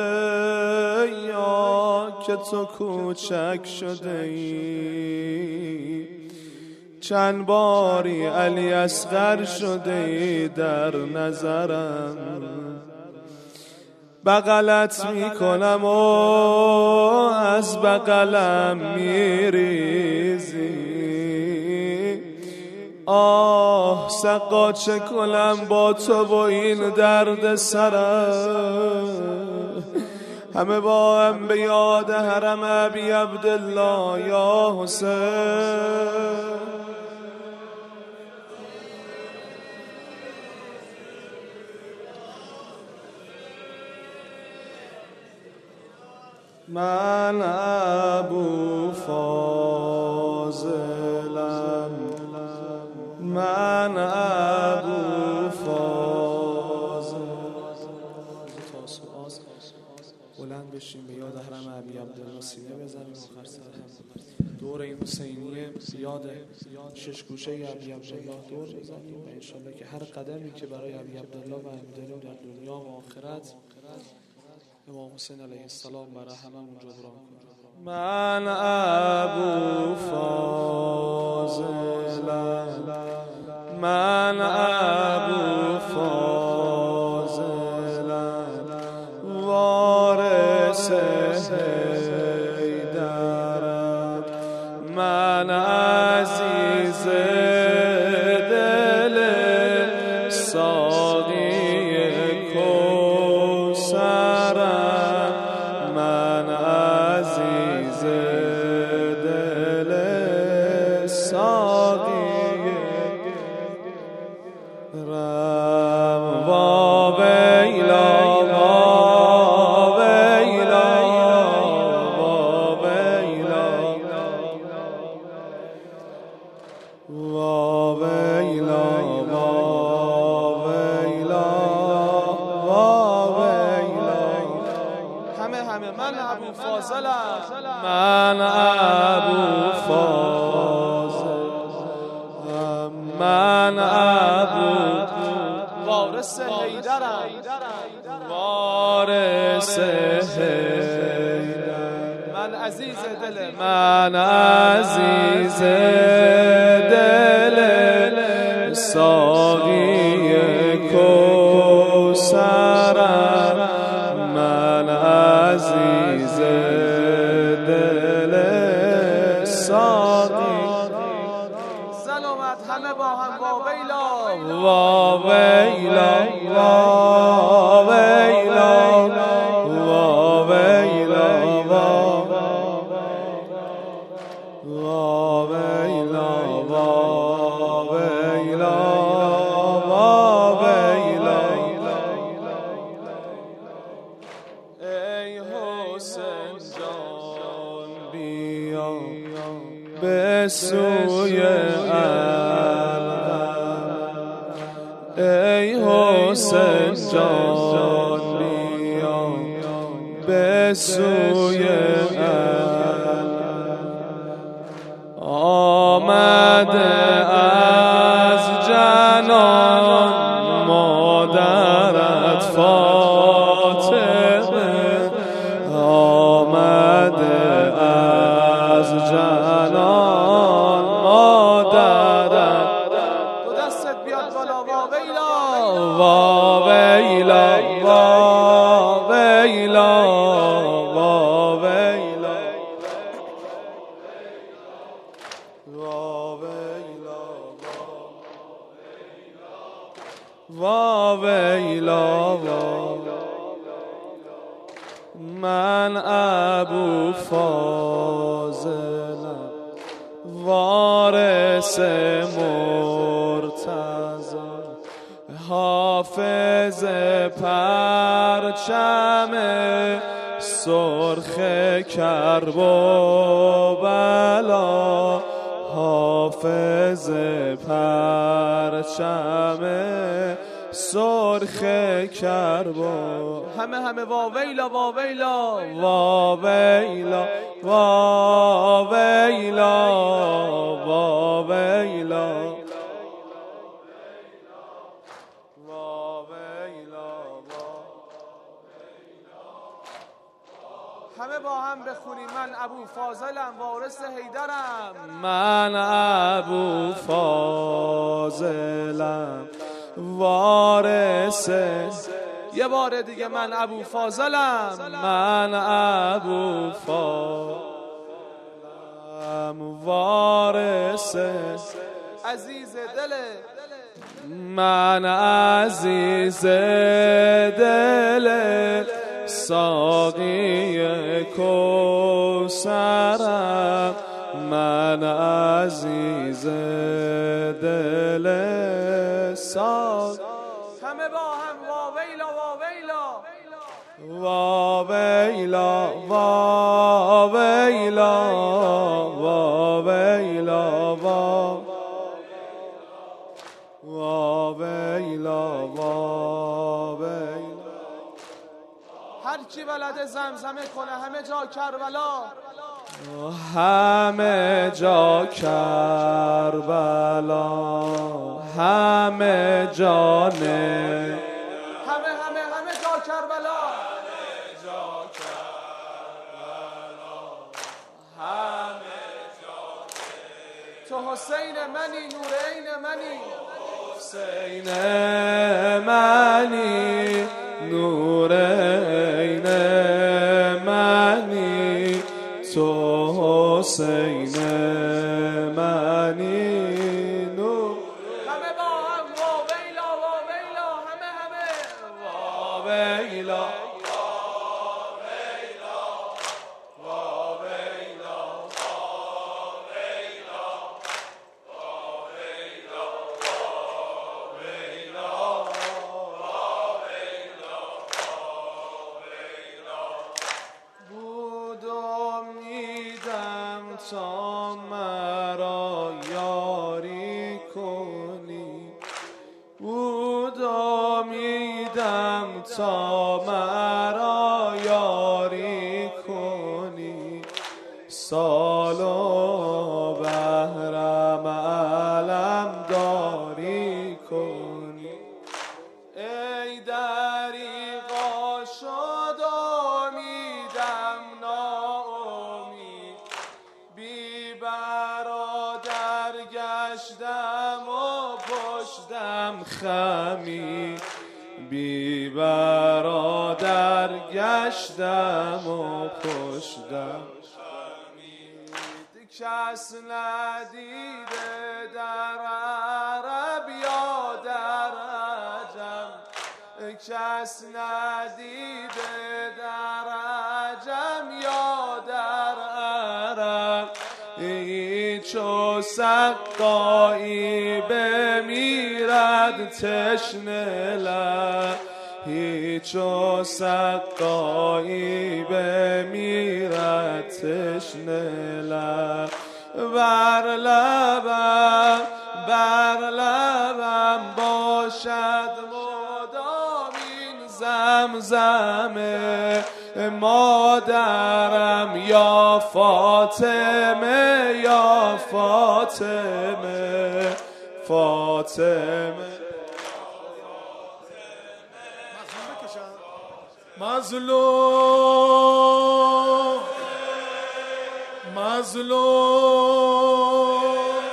یا که تو کوچک شده ای چند باری علی اصغر شده ای در نظرم بغلت میکنم و از بغلم میریزی آه سقا چه کنم با تو و این درد سرم همه با هم به یاد حرم ابی عبدالله یا حسین من ابو فاضلم من ابو فاضل بلند بشیم به یاد حرم ابی عبدالله سینه بزنیم آخر سر هم دور این حسینیه یاد شش گوشه ابی عبدالله دور بزنیم و انشالله که هر قدمی که برای ابی عبدالله برمی‌داریم در دنیا و آخرت امام حسین علیه السلام برای هممون جبران کنه. من ابو فاضلم من ابو فاضلم وارث حیدرم من عزیز دل ساقی کوثرم من عزیز دل ساقی رم و ویلا و ویلا و ویلا و ویلا و ویلا و ویلا همه من ابو فاضلم من ابو فاضلم من ابو وارث حیدرم وارث حیدرم من عزیز دل من عزیز دل ساقی کوثرم من عزیز دل ساقی سلامت همه با هم با ویلا و ویلا و ویلا و ویلا و ویلا و ویلا و ویلا ای حسین جان بیا به سوی ای حسین جان بیا به سوی آمده از جنان مادرت فاطمه آمده از جنان مادرت تو دستت بیاد بالا و ویلا و ویلا و ویلا و ویلا و ویلا و من ابو فاضلم وارث وارث مرتضی حافظ پرچم سرخ کرب و بلا حافظ پرچم سرخ کرب همه واویلا واویلا واویلا واویلا واویلا همه با هم بخونیم. من ابو فاضلم وارث حیدرم، من ابو فاضلم وارث، یه بار دیگه من ابو فاضلم، من ابو فاضلم وارث عزیز دل، من عزیز دل ساقی کوثرم، من عزیز دل ساقی. همه با هم واویلا واویلا واویلا واویلا واویلا واویلا. هر کی بلده زمزمه کنه همه جا کربلا، همه جا کربلا، همه جانه، همه جا کربلا، همه جا تو حسین منی نورین منی، حسین منی نورین منی، تو حسین منی نور. همه با هم واویلا واویلا، همه واویلا تا مرا یاری کنی، بود امیدم تا مرا یاری کنی، سال و بهرم علم داری کنی، ای دریغا شد امیدم ناامید، بی برادر گشتم و پشتم خمی، بی برادر گشتم و پشتم خمی، کس ندیده در عرب یا در عجم، کس ندیده در عجم یا در عرب، چو سقایی بمیرد تشنه لب، هیچو سقایی بمیرد تشنه لب، بر لبم باشد مدام این زمزمه، مادرم یا فاطمه یا فاطمه فاطمه. مظلوم مظلوم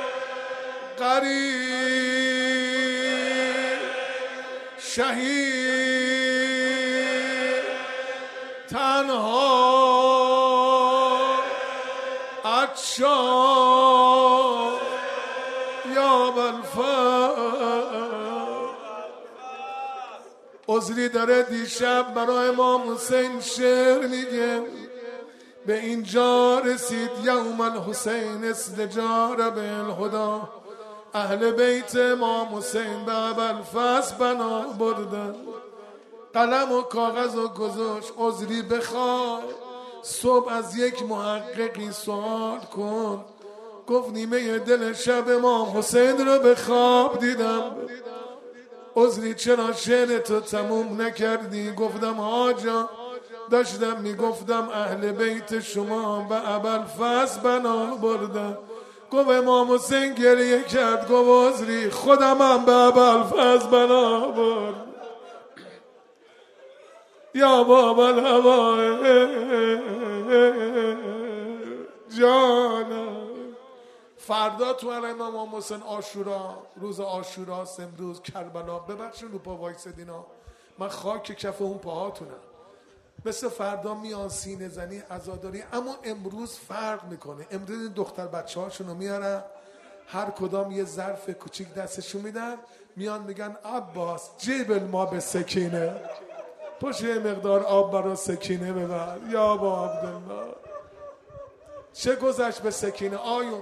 غریب شهید تنها عطشان یا عذری داره دیشب برای امام حسین شعر میگه، به اینجا رسید یوم الحسین ازدجار بالهدا. اهل بیت امام حسین به ابوالفضل بنا بردن، قلم و کاغذ و گذاشت عذری بخواد. صبح از یک محققی سوال کن، گفت نیمه دل شب امام حسین رو به خواب دیدم، عذری چرا شعر تو تموم نکردی؟ گفتم آجا داشتم میگفتم اهل بیت شما به ابوالفضل بنا بردن. گفت امام حسین گریه کرد، گفت عذری خودمم به ابوالفضل بنا بردم. یا بابا الهوا جانم. فردا تو حرم امام حسین عاشورا، روز عاشوراست امروز، کربلا. ببخشید رو پا وایسدینا، من خاک کف اون پاهاتونم. مثل فردا میان سینه زنی عزاداری، اما امروز فرق میکنه. امروز این دختر بچه هاشونو میارن، هر کدام یه ظرف کوچیک دستشون میدن، میان میگن عباس جیب ما به سکینه، پشت یه مقدار آب برا سکینه ببر. یا با عبدالله چه گذشت به سکینه؟ آیون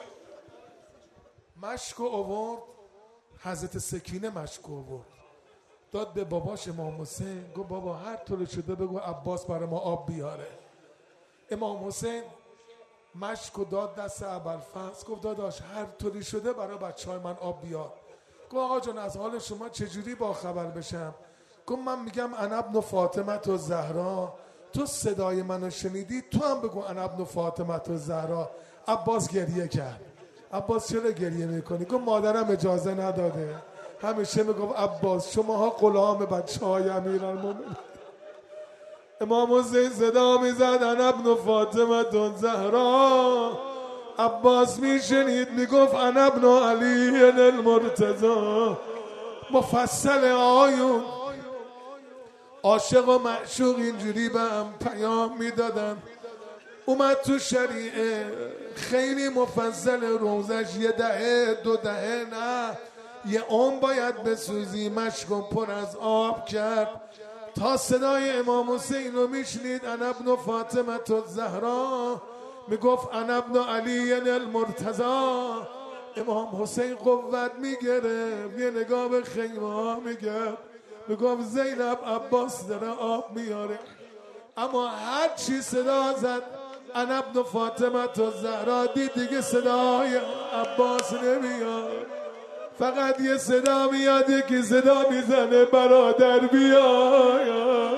مشک و آورد، حضرت سکینه مشک و آورد داد به باباش امام حسین. گفت بابا هر طور شده بگو عباس برای ما آب بیاره. امام حسین مشک و داد دست ابوالفضل، گفت داداش هر طوری شده برای بچه های من آب بیار. گفت آقا جان از حال شما چجوری با خبر بشم؟ گفت من میگم انا ابن فاطمه و زهرا، تو صدای منو شنیدی، تو هم بگو انا ابن فاطمه و زهرا. عباس گریه کرد. عباس چرا گریه میکنی؟ گفت مادرم اجازه نداده. همیشه میگفت عباس شماها غلام بچه های امیرالمومنین. امام حسین صدا میزد انا ابن فاطمه و زهرا. عباس میشنید میگفت انا ابن علی المرتضی. مفصل آیون عاشق و معشوق اینجوری به هم پیام میدادن. اومد تو شریعه خیلی مفصل، روزش یه دهه 2 دهه نه یه عمر باید بسوزی، مشکم پر از آب کرد تا صدای امام حسین رو میشنید. انا ابن فاطمه و زهرا میگفت انا ابن علی المرتضی. امام حسین قوت میگرفت، یه نگاه به خیمه ها میگرد، میگفت زینب عباس داره آب میاره. اما هر چی صدا زد انا ابن فاطمه و زهرا، دید دیگه صدای عباس نمیاد، فقط یه صدا میاد، یکی صدا میزنه برادر بیای.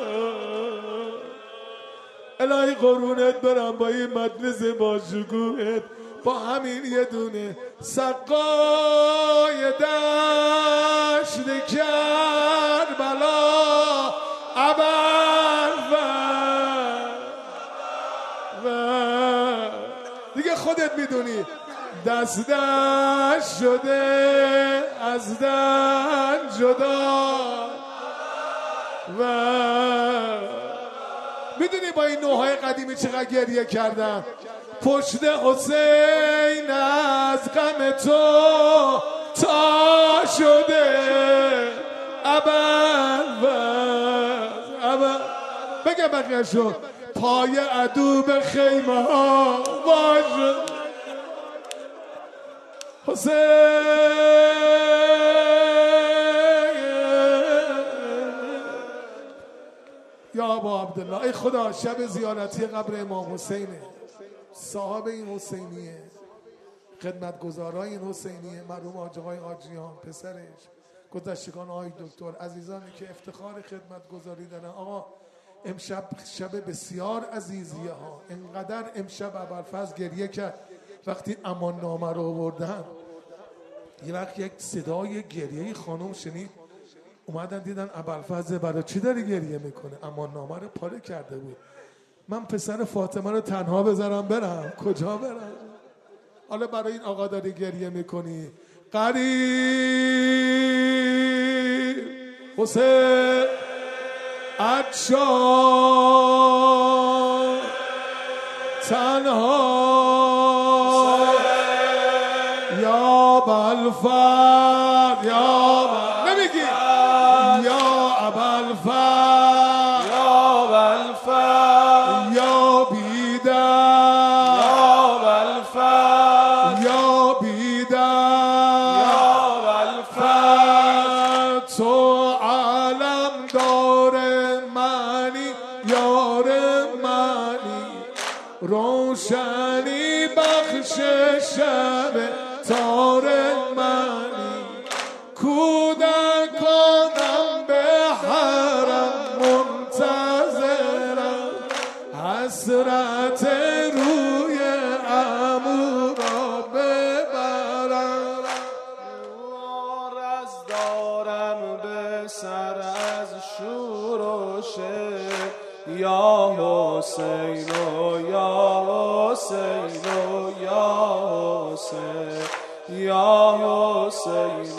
الهی قرونت برم با این مجلس با شکوهت، با همین یه دونه سقای دشت کربلا دیگه خودت میدونی دست شده از دن جدا. و میدونی با این نوهای قدیمی چقدر گریه کردم؟ پشت حسین از غم تو تا شده بگم بقیه شد پای عدو به خیمه ها واج حسین. یا ابا عبدالله ای خدا شب زیارتی قبر امام حسینه، صاحب این حسینیه، خدمتگزارای این حسینیه، مرحوم حاج آقای حاجیان پسرش، گذشتگان آقای دکتر، عزیزانی که افتخار خدمتگزاری دارن. آقا امشب شب بسیار عزیزیه ها. اینقدر امشب ابوالفضل گریه کرد وقتی امان نامه رو آوردن. یه وقت یک صدای گریه خانم شنید، اومدن دیدن ابوالفضل برای چی داری گریه میکنه؟ امان نامه رو پاره کرده بود. من پسر فاطمه رو تنها بذارم برم؟ کجا برم؟ حالا برای این آقا داری گریه میکنی؟ قریب حسین عطشان تنها یا ابوالفضل یا نمیگی یا ابوالفضل یا ابوالفضل یا بیدر کودکانم به حرم منتظرم، حسرت روی عمو را ببرم. عارض دارم به سر از شور و شر، یا حسین و یا حسین و یا حسین، یا حسین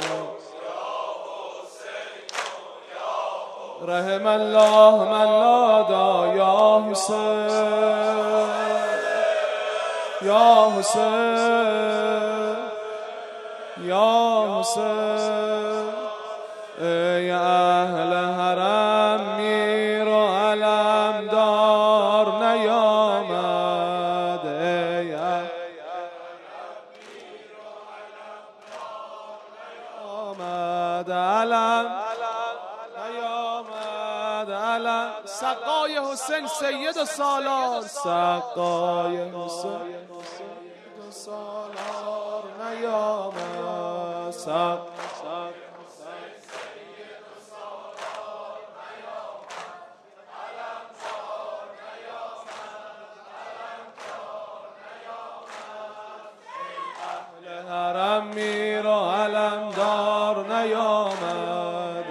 رحم الله من نادا یا حسین، یا حسین، یا حسین. ای اهل حرم میر و علمدار نیامد، ای اهل آمد علم نیامد، علم سقای حسین سید و سالار، سقای حسین سید و سالار نیامد، سقای حرم میر و علمدار نیامد،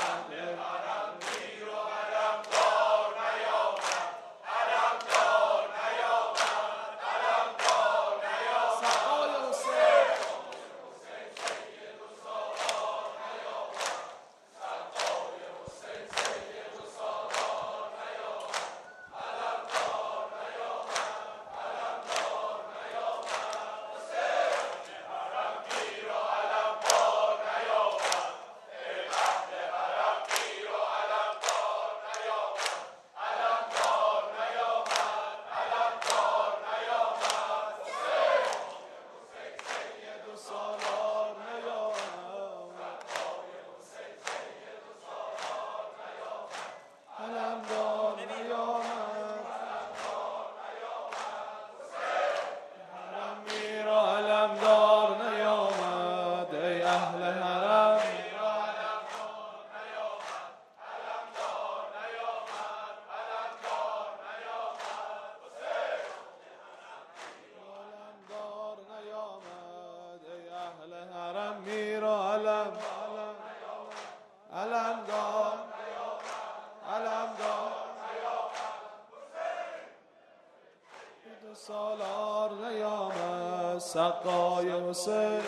سالار نیامد، سقای حسین.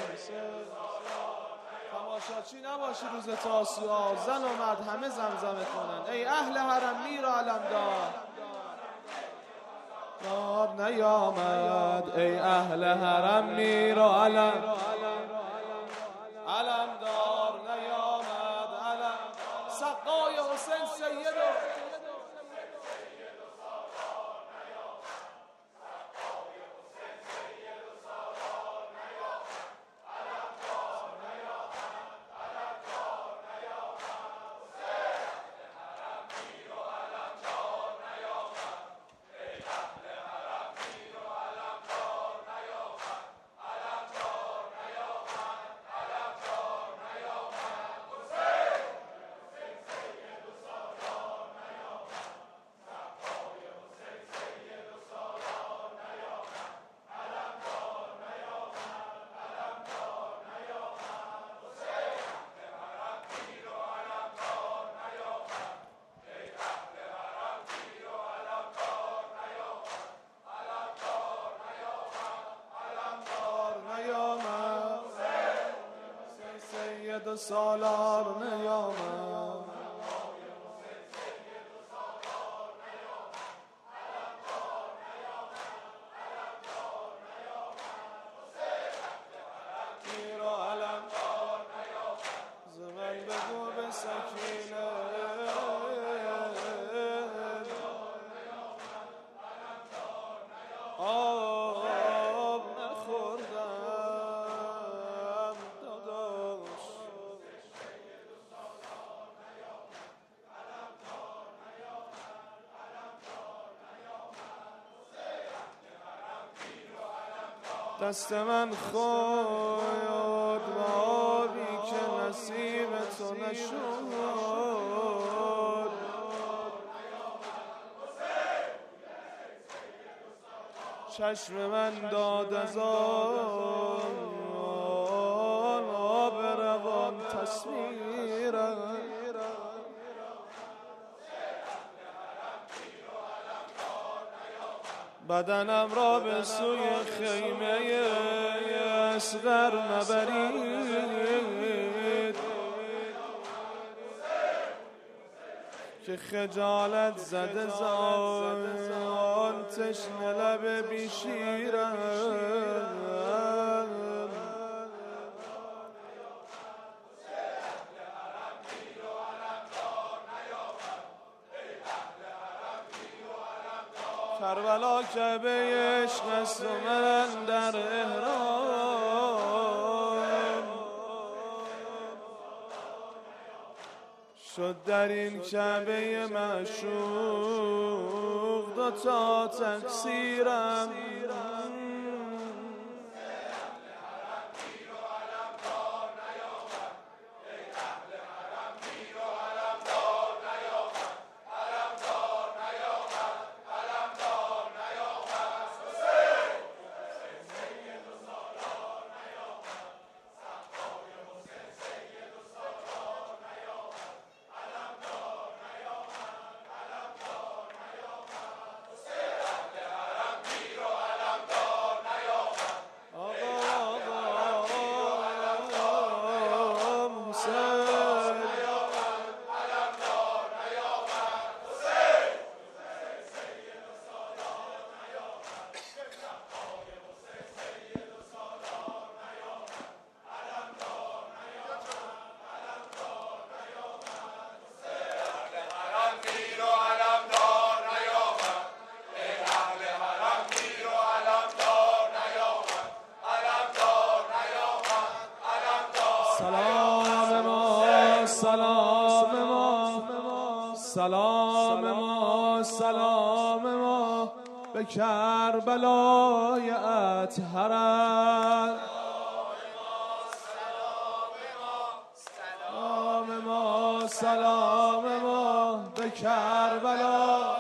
تماشاچی نباشی روز تاسوعا، زن و مرد همه زمزمه کنن. ای اهل حرم میر و علمدار نیامد، ای اهل حرم میر و علمدار نیامد، علم سقای حسین سید و سالار نیامد. میر و علمدار زمن بگو به سکینه، آب نخوردم داداش. دست من خود و آبی که نسیم نشد. چشم من داد از آن آب روان تصویرم، بدنم را به سوی خیمه اصغر نبرید که خجالت زده زان تشنه لب بی شیرم. کربلا کعبه عشق است و من در احرام، شد در این کعبه معشوق دو تا تقصیرم. سلام ما به کربلای اطهرت، سلام ما به کربلا،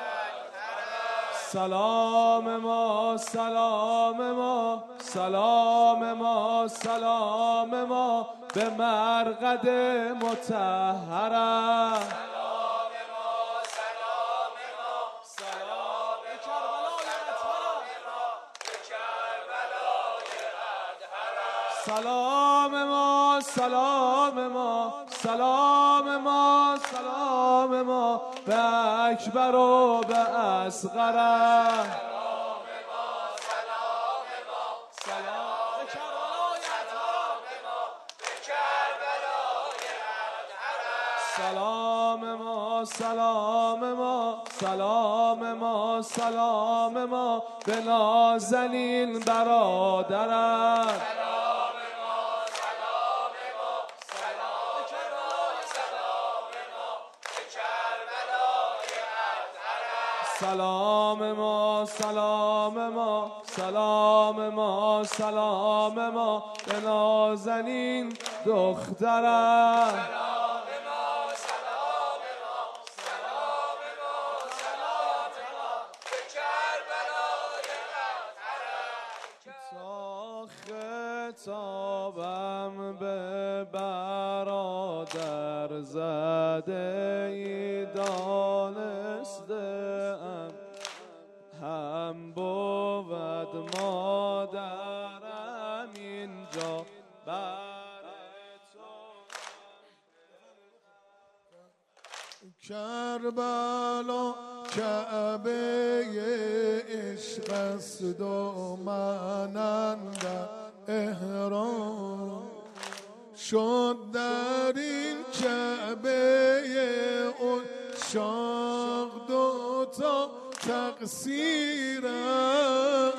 سلام ما به مرقد مطهرت. سلام ما به اکبر و به اصغر، سلام ما به نازنین برادرت، سلام ما به نازنین دخترت، تا خطابم به برادر زده ای دانسته هم بود مادرم اینجا بر تو. کربلا کعبه عشق است و من اندر احرام، شد در این کعبه عشاق دو تا تقصیرم.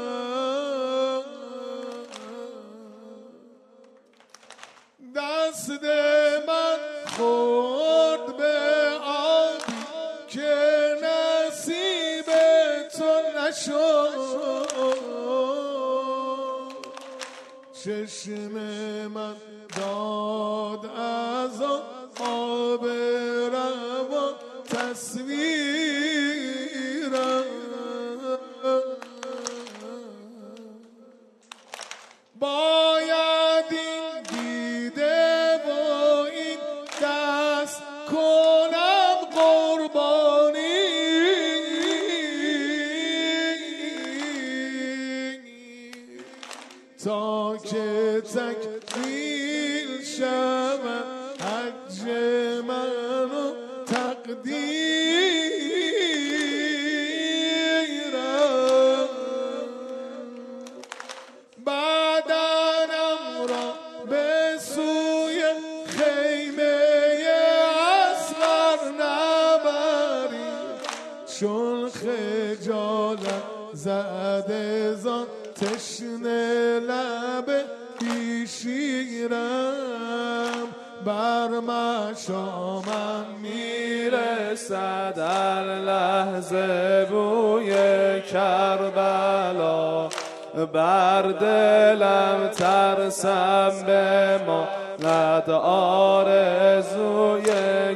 دست من خورد به آبی که نصیب تو نشد، چشم من داد از آن تکمیل شود حج من و تقدیرم بدنم را به سوی خیمه اصغر نبری چون خجالت زده زان تشنه لب شیرم بر مشامم میرسد در لحظه بوی کربلا بر دلم ترسم به ما ند آرزوی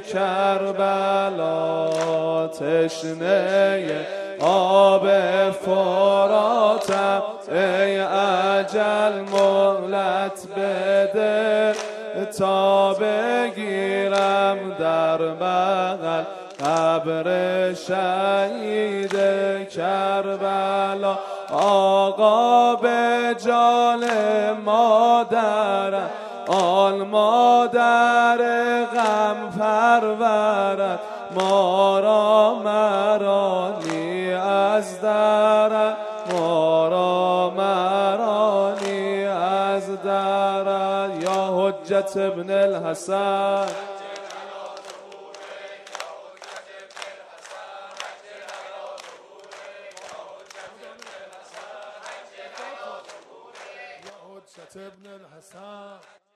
کربلا تشنه آب فراتم ای اجل مهلت بده تا بگیرم در بغل قبر شهید کربلا آقا به جان مادرم آن مادر غم پرورد ما را مرانی از درد ما را مرانی از درد یا حجت ابن الحسن ابن الحسن